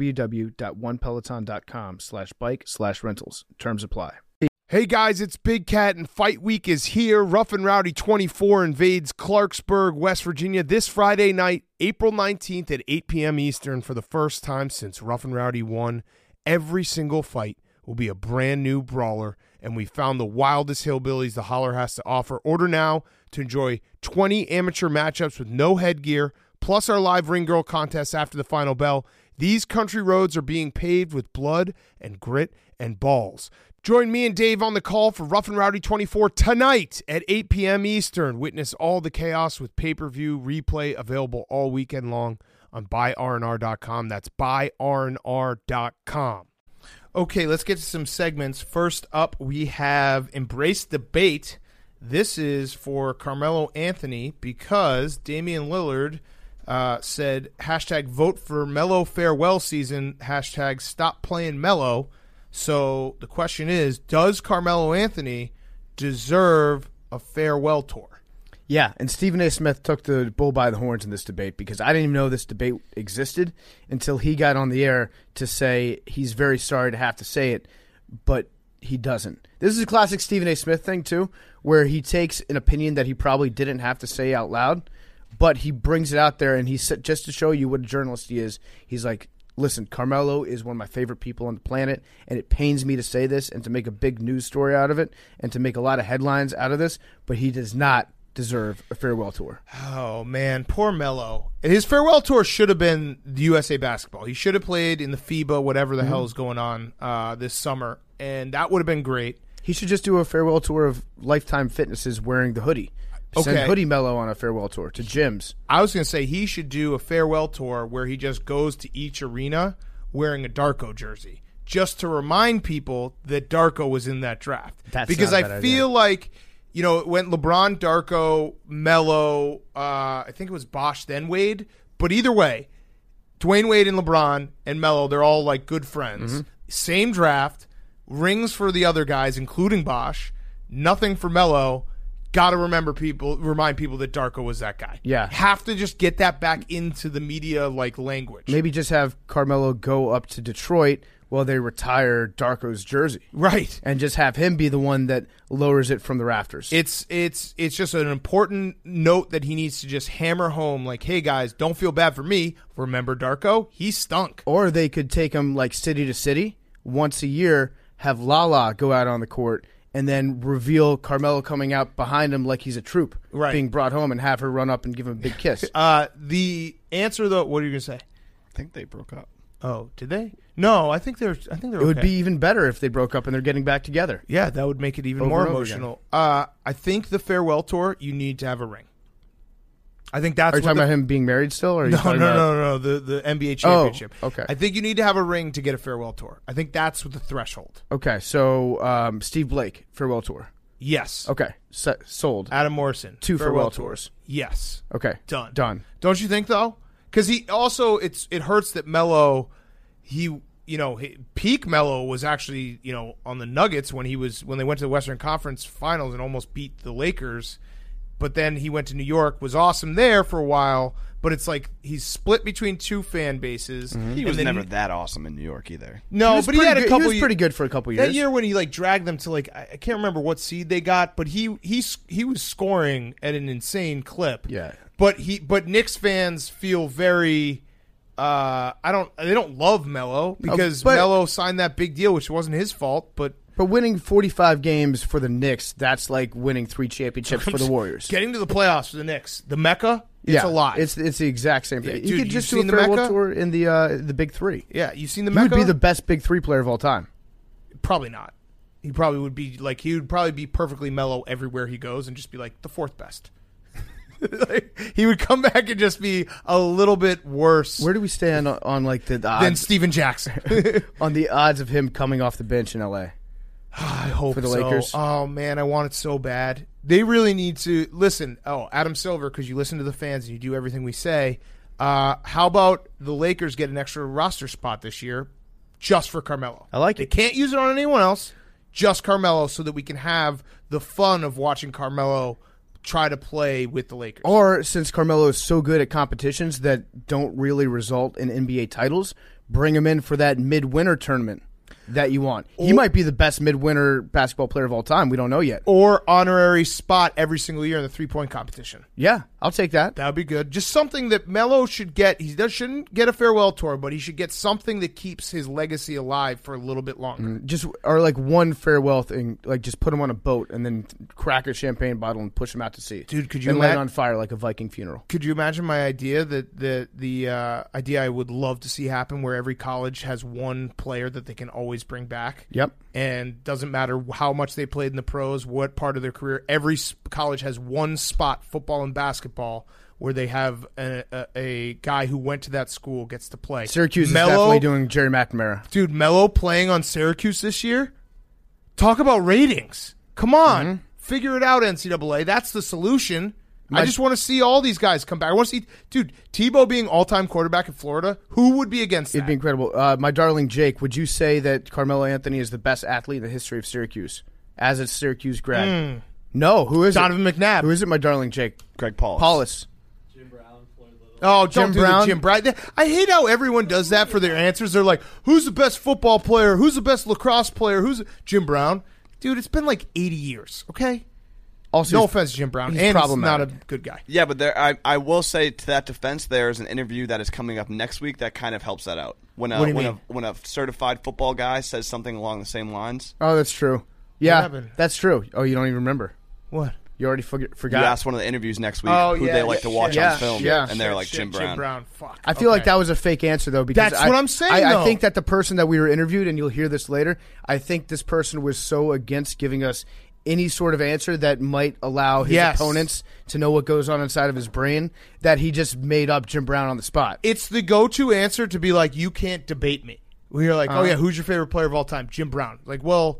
www.onepeloton.com/bike/rentals. Terms apply. Hey guys, it's Big Cat and Fight Week is here. Rough and Rowdy 24 invades Clarksburg, West Virginia this Friday night, April 19th at 8 p.m. Eastern. For the first time since Rough and Rowdy won, every single fight will be a brand new brawler, and we found the wildest hillbillies the Holler has to offer. Order now to enjoy 20 amateur matchups with no headgear, plus our live ring girl contest after the final bell. These country roads are being paved with blood and grit and balls. Join me and Dave on the call for Rough and Rowdy 24 tonight at 8 p.m. Eastern. Witness all the chaos with pay-per-view replay available all weekend long on buyrnr.com. That's buyrnr.com. Okay, let's get to some segments. First up, we have Embrace Debate. This is for Carmelo Anthony because Damian Lillard said, hashtag vote for Melo farewell season, hashtag stop playing Melo. So the question is, does Carmelo Anthony deserve a farewell tour? Yeah, and Stephen A. Smith took the bull by the horns in this debate because I didn't even know this debate existed until he got on the air to say he's very sorry to have to say it, but he doesn't. This is a classic Stephen A. Smith thing, too, where he takes an opinion that he probably didn't have to say out loud, but he brings it out there, and he said, just to show you what a journalist he is, he's like, listen, Carmelo is one of my favorite people on the planet, and it pains me to say this and to make a big news story out of it and to make a lot of headlines out of this, but he does not deserve a farewell tour. Oh, man, poor Melo. His farewell tour should have been the USA Basketball. He should have played in the FIBA, whatever the hell is going on this summer, and that would have been great. He should just do a farewell tour of Lifetime Fitnesses wearing the hoodie. Send Hoodie Melo on a farewell tour to gyms. I was going to say he should do a farewell tour where he just goes to each arena wearing a Darko jersey, just to remind people that Darko was in that draft. Because I feel like, you know, it went LeBron, Darko, Melo, I think it was Bosh, then Wade. But either way, Dwayne Wade and LeBron and Melo, they're all like good friends. Mm-hmm. Same draft, rings for the other guys, including Bosh, nothing for Melo. Got to remind people that Darko was that guy. Yeah. Have to just get that back into the media like language. Maybe just have Carmelo go up to Detroit while they retire Darko's jersey. Right. And just have him be the one that lowers it from the rafters. It's just an important note that he needs to just hammer home like, hey guys, don't feel bad for me. Remember Darko? He stunk. Or they could take him like city to city once a year, have Lala go out on the court, and then reveal Carmelo coming out behind him like he's a troop being brought home and have her run up and give him a big kiss. The answer, though, what are you going to say? I think they broke up. Oh, did they? No, I think they're okay. It would be even better if they broke up and they're getting back together. Yeah, that would make it even more emotional. I think the farewell tour, you need to have a ring. I think that's. Are you talking about him being married still? Or no, the NBA championship. Oh, okay. I think you need to have a ring to get a farewell tour. I think that's the threshold. Okay, so Steve Blake, farewell tour. Yes. Okay, sold. Adam Morrison, 2 farewell tours. Yes. Okay, done. Don't you think though? Because he also it hurts that Melo, peak Melo was actually on the Nuggets when they went to the Western Conference Finals and almost beat the Lakers. But then he went to New York, was awesome there for a while, but it's like he's split between two fan bases. Mm-hmm. He was never that awesome in New York either. No, but he had a couple. He was pretty good for a couple years. That year when he dragged them to I can't remember what seed they got, but he was scoring at an insane clip. Yeah. But Knicks fans feel very they don't love Melo because Melo signed that big deal, which wasn't his fault, but winning 45 games for the Knicks, that's like winning 3 championships for the Warriors. Getting to the playoffs for the Knicks, the Mecca, it's a lot. It's the exact same thing. Yeah, you could just do a farewell tour in the Big Three. Yeah, you've seen the He Mecca? would be the best Big Three player of all time. Probably not. He probably would be he would probably be perfectly mellow everywhere he goes and just be like the 4th best. Like, he would come back and just be a little bit worse. Where do we stand on like the odds? Than Steven Jackson. On the odds of him coming off the bench in L.A.? I hope for the so. Lakers. Oh, man, I want it so bad. They really need to listen. Oh, Adam Silver, because you listen to the fans and you do everything we say. How about the Lakers get an extra roster spot this year just for Carmelo? I like it. They can't use it on anyone else, just Carmelo, so that we can have the fun of watching Carmelo try to play with the Lakers. Or since Carmelo is so good at competitions that don't really result in NBA titles, bring him in for that midwinter tournament that you want. He might be the best midwinter basketball player of all time. We don't know yet. Or honorary spot every single year in the three-point competition. Yeah, I'll take that. That would be good. Just something that Melo should get. He shouldn't get a farewell tour, but he should get something that keeps his legacy alive for a little bit longer. Or like one farewell thing, like just put him on a boat and then crack a champagne bottle and push him out to sea. Dude, could you and light it on fire like a Viking funeral? Could you imagine my idea that the idea I would love to see happen, where every college has one player that they can always bring back? Yep. And doesn't matter how much they played in the pros, what part of their career, every college has one spot, football and basketball, where they have a guy who went to that school gets to play. Syracuse Melo, is definitely doing Jerry McNamara. Dude, Melo playing on Syracuse this year? Talk about ratings. Come on. Figure it out, NCAA. That's the solution. I just want to see all these guys come back. I want to see, dude, Tebow being all-time quarterback in Florida. Who would be against that? It'd be incredible. My darling Jake, would you say that Carmelo Anthony is the best athlete in the history of Syracuse as a Syracuse grad? No. Who is Donovan it? McNabb. Who is it, my darling Jake? Greg Paulus. Paulus. Oh, Jim don't do Brown? the Jim Brown. I hate how everyone does that for their answers. They're like, who's the best football player? Who's the best lacrosse player? Who's Jim Brown? Dude, it's been like 80 years, okay? Also, no offense, Jim Brown. he's And he's not problematic. a good guy. Yeah, but I will say to that defense, there's an interview that is coming up next week that kind of helps that out. When What do you mean? when a certified football guy says something along the same lines. Oh, that's true. Yeah, happened? that's true. Oh, you don't even remember. What? You already forgot. You asked one of the interviews next week Oh, who yeah, they like to watch yeah, on film, yeah. and they're like Shit, Jim Brown. Jim Brown, fuck. I feel like that was a fake answer, though, because That's what I'm saying, I though. think that the person that we were interviewed, and you'll hear this later, I think this person was so against giving us any sort of answer that might allow his Yes. opponents to know what goes on inside of his brain, that he just made up Jim Brown on the spot. It's the go-to answer to be like, you can't debate me. When you're like, oh, yeah, who's your favorite player of all time? Jim Brown. Like, well,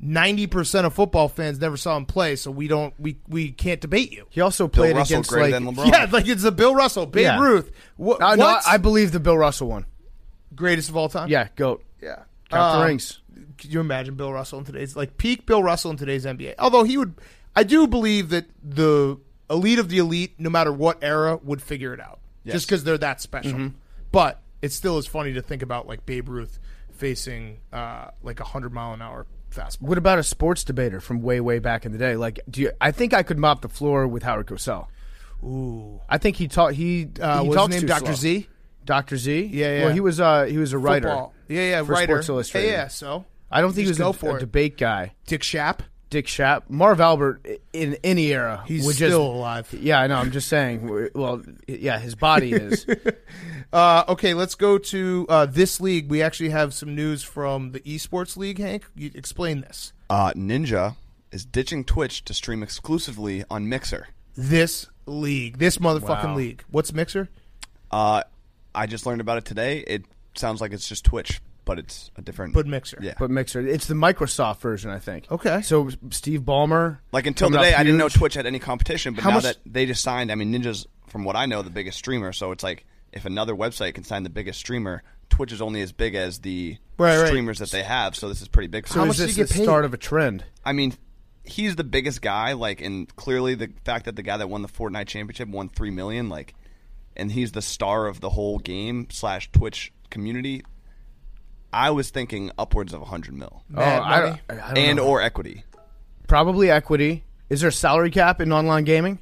90% of football fans never saw him play, so we can't debate you. He also Bill played Russell against greater like than LeBron. Yeah, like it's a Bill Russell, Babe Yeah. Ruth. What? No, I believe the Bill Russell one. Greatest of all time? Yeah, GOAT. Yeah. Count the rings. Could you imagine Bill Russell in today's, like, peak Bill Russell in today's NBA? Although I do believe that the elite of the elite, no matter what era, would figure it out. Yes. Just because they're that special. But it still is funny to think about, like, Babe Ruth facing, like, 100-mile-an-hour fastball. What about a sports debater from way, way back in the day? Like, I think I could mop the floor with Howard Cosell. Ooh. I think he taught. He what's talks his name? too Dr. slow. Z? Dr. Z. Yeah, yeah. Well, he was a writer. Football. Yeah, for writer. Sports Illustrated. Yeah, so. I don't think Just he go was for a it. debate guy. Dick Schaap? Dick Schaap, Marv Albert in any era. He's would still just, alive. Yeah, I know. I'm just saying. Well, yeah, his body is. Okay, let's go to this league. We actually have some news from the esports league. Hank, you explain this. Ninja is ditching Twitch to stream exclusively on Mixer. This league, this motherfucking Wow. league. What's Mixer? I just learned about it today. It sounds like it's just Twitch, but it's a different. But Mixer. Yeah. But Mixer, it's the Microsoft version, I think. Okay. So Steve Ballmer. Like until coming today, up I didn't know huge. Twitch had any competition, but How now much- that they just signed, I mean, Ninja's, from what I know, the biggest streamer. So it's like if another website can sign the biggest streamer, Twitch is only as big as the Right. streamers that they have. So this is pretty big. For So them. much is does this he the get paid? start of a trend? I mean, he's the biggest guy. Like, and clearly the fact that the guy that won the Fortnite championship won $3 million, like, and he's the star of the whole game / Twitch community. I was thinking upwards of $100 million, Mad money? I don't and know. or equity. Probably equity. Is there a salary cap in online gaming?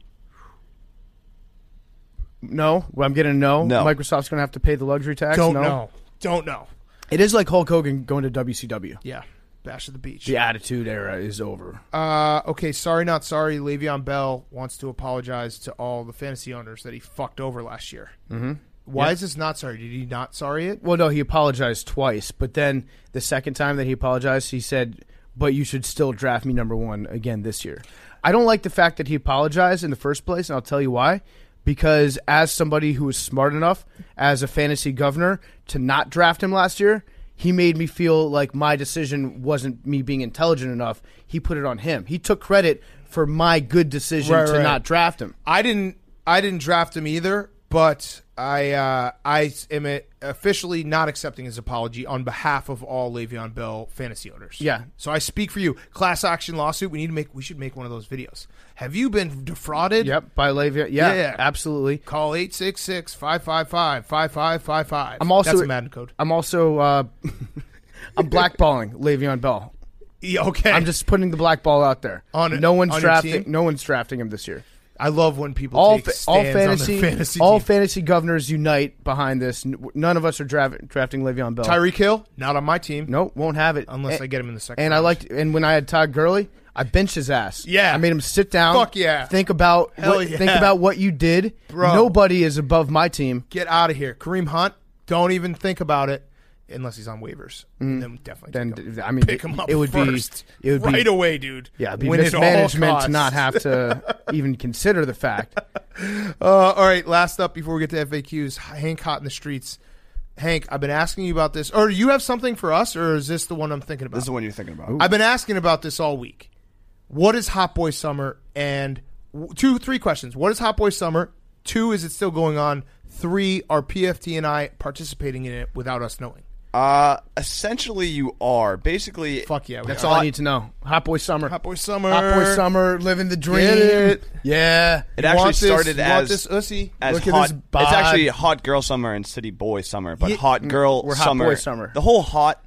No. Well, I'm getting a no. No. Microsoft's going to have to pay the luxury tax. Don't no? know. Don't know. It is like Hulk Hogan going to WCW. Yeah. Bash at the beach. The Attitude Era is over. Okay, sorry, not sorry. Le'Veon Bell wants to apologize to all the fantasy owners that he fucked over last year. Mm-hmm. Why is this not sorry? Did he not sorry it? Well, no, he apologized twice, but then the second time that he apologized, he said but you should still draft me number 1 again this year. I don't like the fact that he apologized in the first place, and I'll tell you why. Because as somebody who was smart enough as a fantasy governor to not draft him last year, he made me feel like my decision wasn't me being intelligent enough. He put it on him. He took credit for my good decision to not draft him. I didn't draft him either, but I am officially not accepting his apology on behalf of all Le'Veon Bell fantasy owners. Yeah. So I speak for you. Class action lawsuit. We should make one of those videos. Have you been defrauded? Yep, by Le'Veon. Yeah, absolutely. Call 866-555-5555. That's a Madden code. I'm also I'm blackballing Le'Veon Bell. Yeah, okay. I'm just putting the black ball out there. No one's drafting him this year. I love when people take stands on their fantasy all team. fantasy governors unite behind this. None of us are drafting Le'Veon Bell. Tyreek Hill, not on my team. Nope, won't have it unless I get him in the second. And round. and when I had Todd Gurley, I benched his ass. Yeah, I made him sit down. Fuck yeah. Think about what you did. Bro. Nobody is above my team. Get out of here, Kareem Hunt. Don't even think about it. Unless he's on waivers, then definitely. Pick him up. It would first. It would right be, away, dude. Yeah, it'd be Win mismanagement to not have to even consider the fact. All right, last up before we get to FAQs, Hank Hot in the Streets. Hank, I've been asking you about this. Or do you have something for us, or is this the one I'm thinking about? This is the one you're thinking about. I've been asking about this all week. What is Hot Boy Summer? And 3 questions. What is Hot Boy Summer? 2, is it still going on? 3, are PFT and I participating in it without us knowing? Essentially you are. Basically, fuck yeah. That's all I need to know. Hot Boy Summer. Hot Boy Summer. Hot Boy Summer, living the dream. Get it. Yeah. It actually started as this ussy. As Look hot. at this bod. It's actually Hot Girl Summer and City Boy Summer, but Hot Girl we're Hot Summer. Boy Summer. The whole hot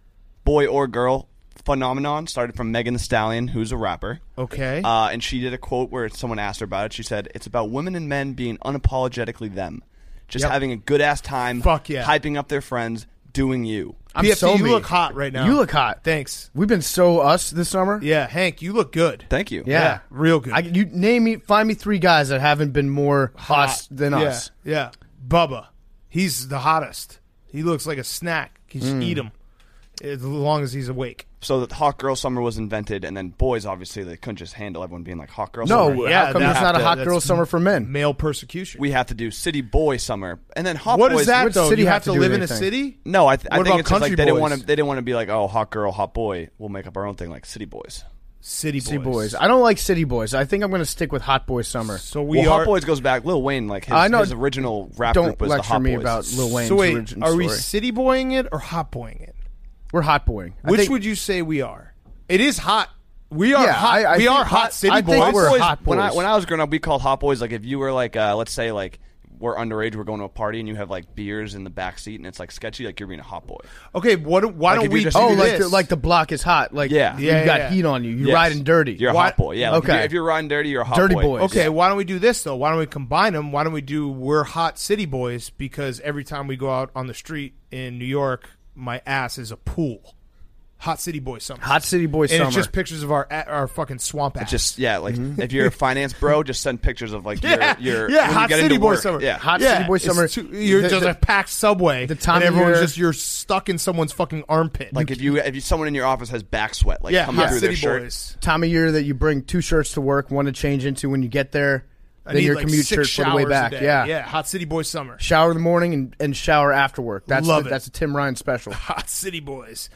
boy or girl phenomenon started from Megan Thee Stallion, who's a rapper. Okay. And she did a quote where someone asked her about it. She said, "It's about women and men being unapologetically them, just having a good ass time. Fuck yeah. Hyping up their friends, doing you." PFT, you look hot right now. You look hot. Thanks. We've been so us this summer. Yeah, Hank, you look good. Thank you. Yeah, real good. Find me 3 guys that haven't been more hot than us. Yeah. Bubba, he's the hottest. He looks like a snack. You just eat him as long as he's awake. So the Hot Girl Summer was invented, and then boys, obviously, they couldn't just handle everyone being like Hot Girl Summer. No, how come there's not a Hot Girl Summer for men? Male persecution. We have to do City Boy Summer, and then Hot What Boys. is that, though? city You have have to to do live in a anything? city? No, I What think about it's just like country they didn't boys? want to. They didn't want to be like, oh, Hot Girl, Hot Boy. We'll make up our own thing, like City Boys. City City Boys. I don't like City Boys. I think I'm going to stick with Hot Boy Summer. So Hot Boys goes back. Lil Wayne, like his original rap Don't group was the lecture Hot me Boys. about Lil Wayne's So wait, origin are we story. city boying it or hot boying it? We're hot boying. Which would you say we are? It is hot. We are Yeah, hot. We are hot city I boys. think we're Boys, hot boys. when I was growing up, we called Hot Boys like if you were like, let's say like we're underage, we're going to a party, and you have like beers in the back seat, and it's like sketchy, like you're being a hot boy. Okay, why Like, don't if we you're do just- this? like the block is hot. Like Yeah. you Yeah, got yeah. heat on you. You're Yes. riding dirty. You're a hot boy. Yeah. Like Okay. If you're riding dirty, you're a hot Dirty boy. boys. Okay, why don't we do this though? Why don't we combine them? Why don't we do we're hot city boys? Because every time we go out on the street in New York, my ass is a pool. Hot city boy summer. Hot City Boy and Summer. it's just pictures of our fucking swamp ass. It's just like if you're a finance bro, just send pictures of like your yeah, when you hot get city into boy work. summer. Yeah. Hot City Boy it's Summer. You're The- just the- a packed subway. the time and of everyone's year- just you're stuck in someone's fucking armpit. Like if you someone in your office has back sweat, like yeah, coming hot through city their shirt. boys. time of year that you bring 2 shirts to work, one to change into when you get there. I Then need your like commute 6 shirt for the way showers a back. day. Yeah. yeah, hot city boy summer. Shower in the morning and shower after work. That's Love it. That's a Tim Ryan special. Hot city boys.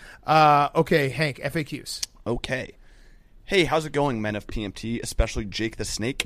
Okay, Hank, FAQs. Okay. Hey, how's it going, men of PMT, especially Jake the Snake?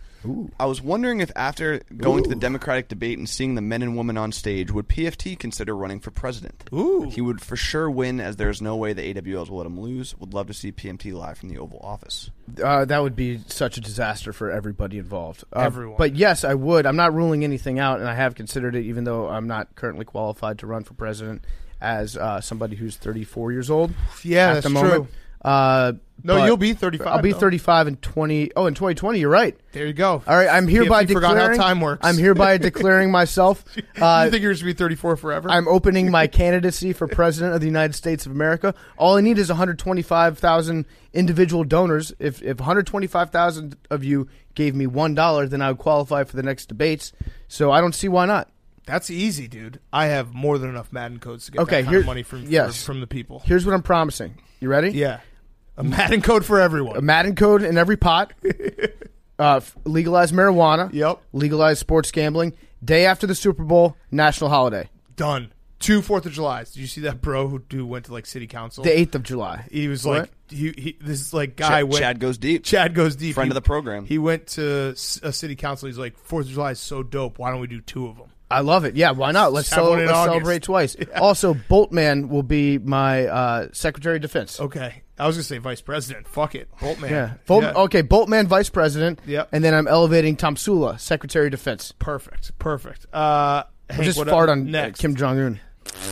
I was wondering if after going to the Democratic debate and seeing the men and women on stage, would PFT consider running for president? He would for sure win, as there's no way the AWLs will let him lose. Would love to see PMT live from the Oval Office. That would be such a disaster for everybody involved. Everyone. But yes, I would. I'm not ruling anything out, and I have considered it, even though I'm not currently qualified to run for president as somebody who's 34 years old. Yeah, at that's the moment. true. No, But you'll be 35. I'll be though. 35 in 20. Oh, in 2020, you're right. There you go. All right, I'm hereby PFT forgot declaring. how time works. I'm hereby declaring myself. You think you're going to be 34 forever? I'm opening my candidacy for president of the United States of America. All I need is 125,000 individual donors. If 125,000 of you gave me $1, then I would qualify for the next debates. So I don't see why not. That's easy, dude. I have more than enough Madden codes to get Okay, that kind of money from the people. Here's what I'm promising. You ready? Yeah. A Madden code for everyone. A Madden code in every pot. Legalize marijuana. Yep. Legalize sports gambling. Day after the Super Bowl, national holiday. Done. 2 4th of July. Did you see that bro who went to like city council? The 8th of July. He was What? like, this like guy went. Chad goes deep. Chad goes deep. Friend of the program. He went to a city council. He's like, 4th of July is so dope. Why don't we do 2 of them? I love it. Yeah, why not? Let's Have one in August. celebrate twice. Also, Boltman will be my Secretary of Defense. Okay. I was going to say vice president. Fuck it. Boltman. Yeah. Yeah. Okay, Boltman, Vice President. Yep. And then I'm elevating Tom Sula, Secretary of Defense. Perfect. I'll Hank, just what fart up on next? Kim Jong-un.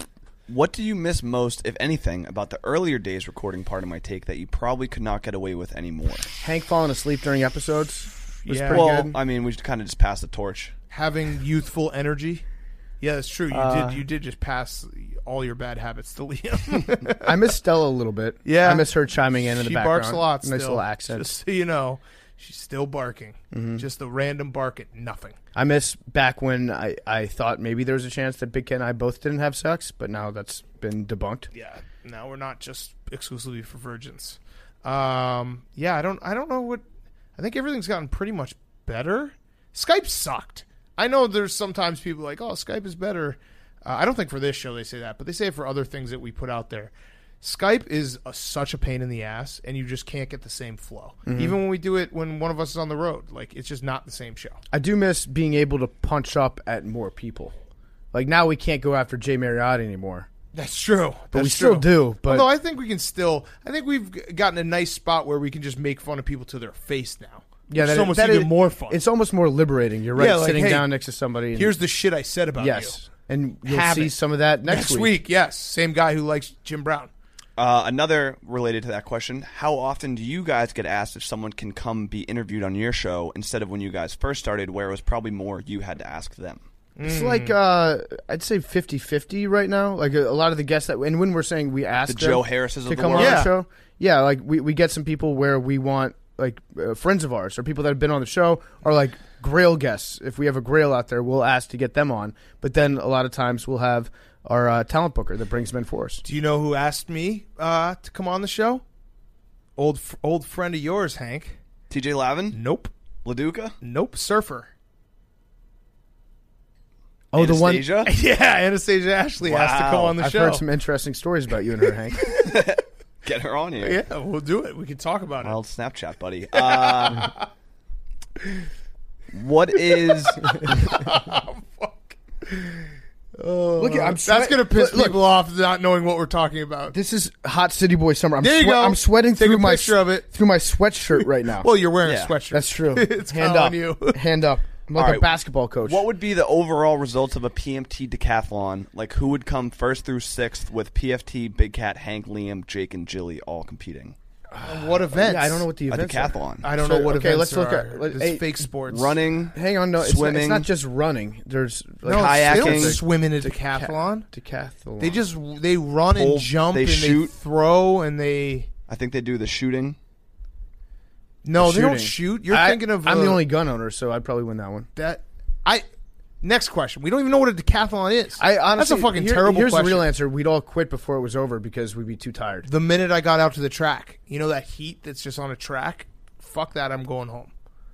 What do you miss most, if anything, about the earlier days recording Part of My Take that you probably could not get away with anymore? Hank falling asleep during episodes was Yeah. pretty Well, good. I mean, we kind of just passed the torch. Having youthful energy. Yeah, that's true. You did just pass all your bad habits to Liam. I miss Stella a little bit. Yeah. I miss her chiming in the She background. barks a lot still. Nice little accent. Just so you know, she's still barking. Mm-hmm. Just the random bark at nothing. I miss back when I thought maybe there was a chance that Big Ken and I both didn't have sex, but now that's been debunked. Yeah. Now we're not just exclusively for virgins. Yeah, I don't know what. I think everything's gotten pretty much better. Skype sucked. I know there's sometimes people like, oh, Skype is better. I don't think for this show they say that, but they say it for other things that we put out there. Skype is such a pain in the ass, and you just can't get the same flow. Mm-hmm. Even when we do it when one of us is on the road, like it's just not the same show. I do miss being able to punch up at more people. Like now we can't go after Jay Marriott anymore. That's true. But we That's still true. do. But Although I think we can still. I think we've gotten a nice spot where we can just make fun of people to their face now. yeah, It's almost that even is- more fun. It's almost more liberating. You're right, Yeah, like, sitting hey, down next to somebody. And, Here's the shit I said about yes, and you. you'll Have see it. some of that next week. Yes, same guy who likes Jim Brown. Another related to that question, how often do you guys get asked if someone can come be interviewed on your show instead of when you guys first started where it was probably more you had to ask them? It's like I'd say 50-50 right now. Like a lot of the guests that, and when we're saying we ask The them Joe Harrises to of the come on world? the show, yeah, like we get some people where we want like friends of ours or people that have been on the show or like Grail guests. If we have a Grail out there, we'll ask to get them on. But then a lot of times we'll have our talent booker that brings men for us. Do you know who asked me to come on the show? Old friend of yours, Hank. TJ Lavin? Nope. LaDuca? Nope. Surfer. Oh, the one. Anastasia? Yeah, Anastasia Ashley asked to come on the I've show. heard some interesting stories about you and her, Hank. Get her on here. Yeah, we'll do it. We can talk about Wild Snapchat, buddy. What is... Look, I'm That's going to piss look, people off not knowing what we're talking about. This is hot city boy summer. There you go. I'm sweating Take through a my picture of it. through my sweatshirt right now. Well, you're wearing Yeah. a sweatshirt. That's true. It's Hand kinda up, on you. hand up. I'm like All a right. basketball coach. What would be the overall results of a PMT decathlon? Like, who would come 1st through 6th with PFT, Big Cat, Hank, Liam, Jake, and Jilly all competing? What events? Yeah, I don't know what the A events decathlon. I don't know what okay, events let's look there at are. let- It's hey, fake sports. Running, Hang on, no, swimming. it's not just running. There's like No, kayaking. they don't swim in a decathlon. decathlon. They run and Pole- jump they and shoot. they throw and they. I think they do the shooting. No, they don't Shooting. shoot. You're thinking of. I'm the only gun owner, so I'd probably win that one. Next question. We don't even know what a decathlon is. I honestly, That's a fucking terrible Here's question. the real answer: we'd all quit before it was over because we'd be too tired. The minute I got out to the track, you know that heat that's just on a track? Fuck that, I'm going home.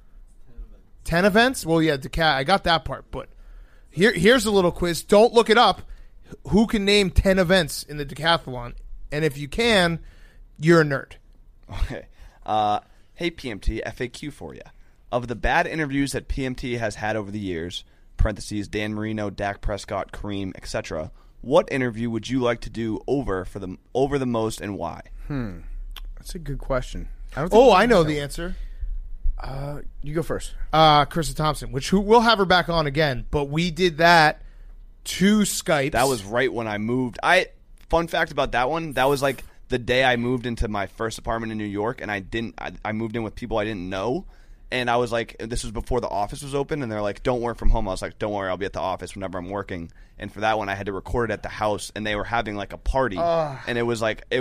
10 events? Well, yeah, I got that part, but here's a little quiz. Don't look it up. Who can name 10 events in the decathlon? And if you can, you're a nerd. Okay. Hey, PMT, FAQ for you. Of the bad interviews that PMT has had over the years, parentheses, Dan Marino, Dak Prescott, Kareem, etc., what interview would you like to do over the most and why? That's a good question. I know the answer. You go first. Krista Thompson, we'll have her back on again, but we did that 2 Skypes. That was right when I moved. Fun fact about that one, that was like the day I moved into my first apartment in New York, and I moved in with people I didn't know. And I was like, this was before the office was open, and they're like, don't work from home. I was like, don't worry, I'll be at the office whenever I'm working. And for that one, I had to record it at the house, and they were having like a party, and it was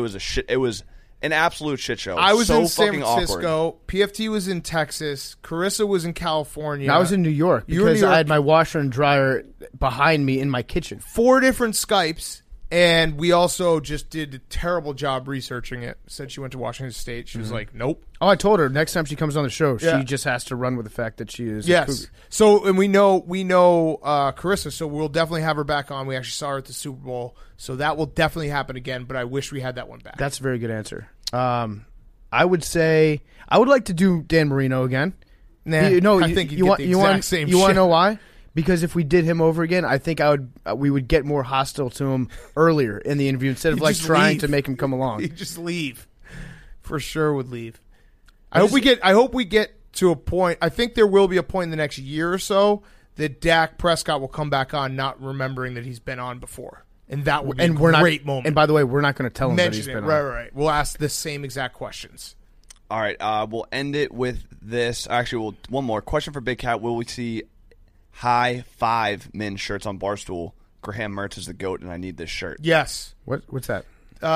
an absolute shit show. I was so in San fucking Francisco. awkward. PFT was in Texas. Carissa was in California. I was in New York You were in because New York. I had my washer and dryer behind me in my kitchen. 4 different Skypes, And we also just did a terrible job researching it. Said she went to Washington State. She was like, nope. Oh, I told her next time she comes on the show, Yeah. she just has to run with the fact that she is a Yes. Cougar. So, and we know Carissa, so we'll definitely have her back on. We actually saw her at the Super Bowl, so that will definitely happen again, but I wish we had that one back. That's a very good answer. I would say I would like to do Dan Marino again. Nah, I think you get want the you exact want same you want to shit. know why? Because if we did him over again, I think we would get more hostile to him earlier in the interview instead of He'd like just trying leave. to make him come along. He'd just leave. For sure would leave. I hope we get to a point. I think there will be a point in the next year or so that Dak Prescott will come back on, not remembering that he's been on before, and that would be a great moment. And by the way, we're not going to tell him that Mention he's it. been Right, on. right. We'll ask the same exact questions. All right, we'll end it with this. Actually, one more question for Big Cat. Will we see high five men's shirts on Barstool? Graham Mertz is the GOAT, and I need this shirt. Yes. What's that?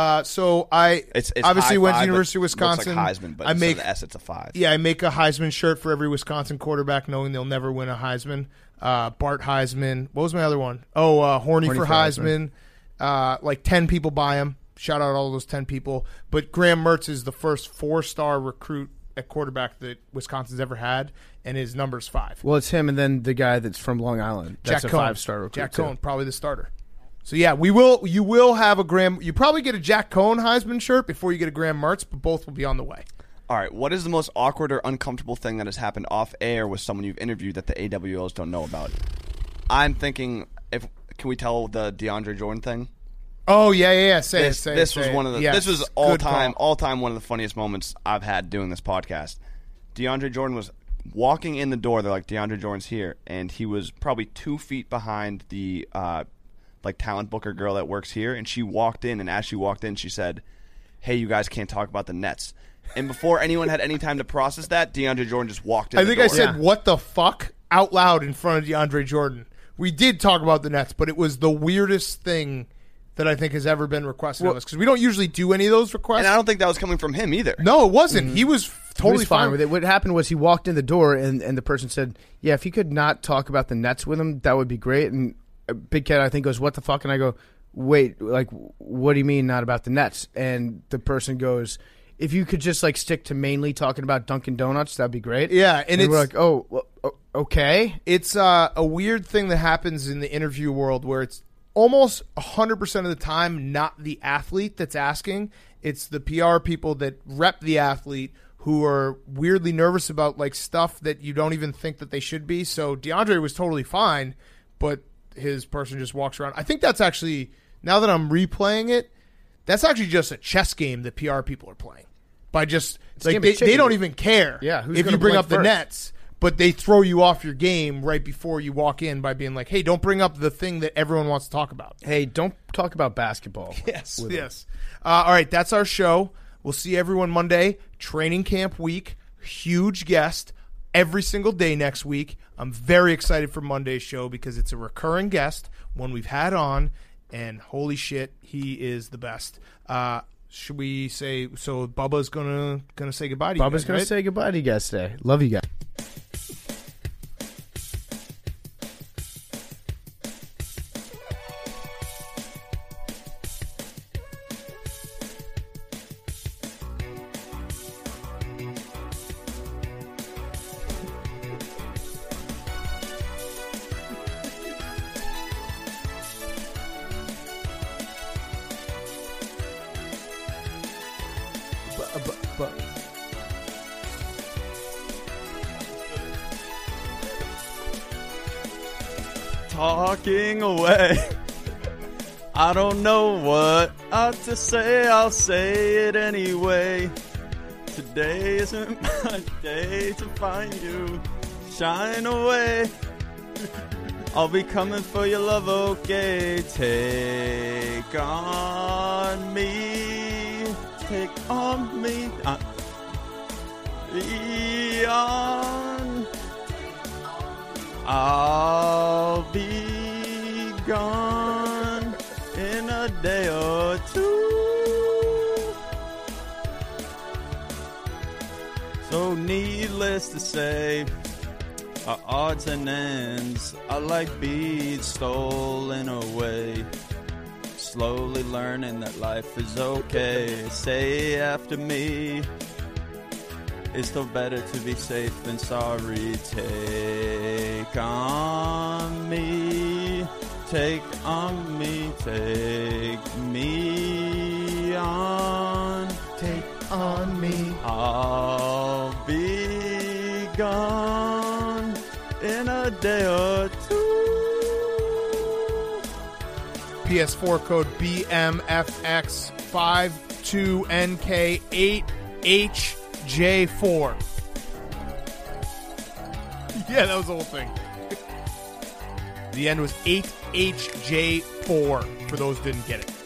So I It's obviously high went to five, University of but Wisconsin. looks like Heisman, but I instead make of the S, it's a 5. Yeah, I make a Heisman shirt for every Wisconsin quarterback, knowing they'll never win a Heisman. Bart Heisman. What was my other one? Oh, Horny for Heisman. Like 10 people buy them. Shout out all those 10 people. But Graham Mertz is the first 4-star recruit at quarterback that Wisconsin's ever had, and his number's 5. Well, it's him and then the guy that's from Long Island. That's Jack a Cohn. 5-star recruit. Jack too. Cohn, probably the starter. So yeah, you will have a Graham. You probably get a Jack Cohn Heisman shirt before you get a Graham Mertz, but both will be on the way. All right, what is the most awkward or uncomfortable thing that has happened off air with someone you've interviewed that the AWLs don't know about? I'm thinking, can we tell the DeAndre Jordan thing? Oh yeah. This was one of the. Yes, this was good all time one of the funniest moments I've had doing this podcast. DeAndre Jordan was walking in the door. They're like, DeAndre Jordan's here, and he was probably 2 feet behind the talent booker girl that works here, and she walked in, and as she walked in, she said, "Hey, you guys can't talk about the Nets." And before anyone had any time to process that, DeAndre Jordan just walked in. I think the I door. said, "What the fuck?" out loud in front of DeAndre Jordan. We did talk about the Nets, but it was the weirdest thing that I think has ever been requested of us, because we don't usually do any of those requests. And I don't think that was coming from him either. No, it wasn't. He was totally He was fine with it. What happened was he walked in the door, and the person said, "Yeah, if you could not talk about the Nets with him, that would be great." And Big Cat, I think, goes, "What the fuck?" And I go, "Wait, like, what do you mean not about the Nets?" And the person goes, "If you could just stick to mainly talking about Dunkin' Donuts, that'd be great." Yeah, and it's we're like, "Oh, well, okay." It's a weird thing that happens in the interview world where it's almost 100% of the time not the athlete that's asking. It's the PR people that rep the athlete who are weirdly nervous about stuff that you don't even think that they should be. So DeAndre was totally fine, but his person just walks around. I think that's actually, now that I'm replaying it, that's actually just a chess game that PR people are playing. By just they don't even care who's if gonna you bring blink up the first? Nets. But they throw you off your game right before you walk in by being like, "Hey, don't bring up the thing that everyone wants to talk about." Hey, don't talk about basketball. Yes. All right, that's our show. We'll see everyone Monday. Training camp week. Huge guest every single day next week. I'm very excited for Monday's show because it's a recurring guest, one we've had on, and holy shit, he is the best. Should we say so? Bubba's gonna say goodbye to you. Bubba's going to say goodbye to you guys today. Love you guys. Talking away. I don't know what to say, I'll say it anyway. Today isn't my day to find you. Shine away. I'll be coming for your love, okay? Take on me. Take on me. Be on. I'll be gone in a day or two. So needless to say, our odds and ends are like beads stolen away. slowly learning that life is okay. Say after me, it's still better to be safe than sorry. Take on me, take on me, take me on. Take on me. I'll be gone in a day or two. PS4 code BMFX52NK8HJ4. Yeah, that was the whole thing. The end was 8HJ4 for those who didn't get it.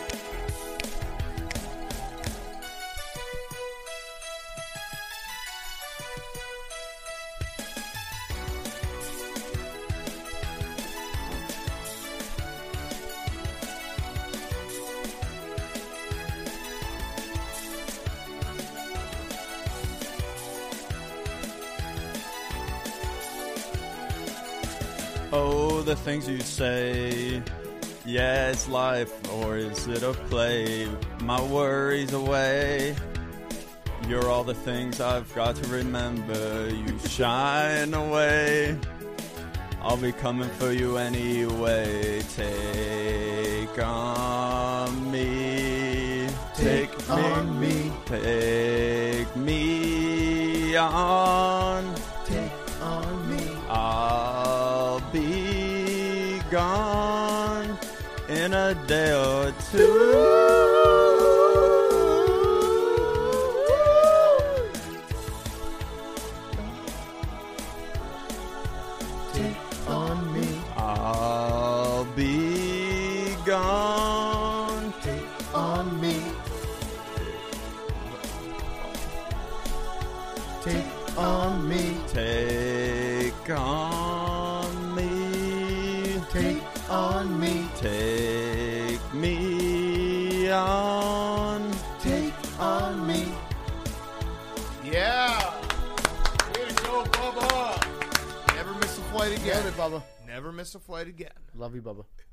Oh, the things you say. Yeah, it's life, or is it a play? My worries away. You're all the things I've got to remember. You shine away. I'll be coming for you anyway. Take on me. Take on me. Take me on. Take on me. I'll be gone in a day or two. Take on me. I'll be gone. Take on me. Take on me. Take on me. Take on me. Take me on. Take on me. Yeah. Way to go, Bubba. Never miss a flight again. Love it, Bubba. Never miss a flight again. Love you, Bubba.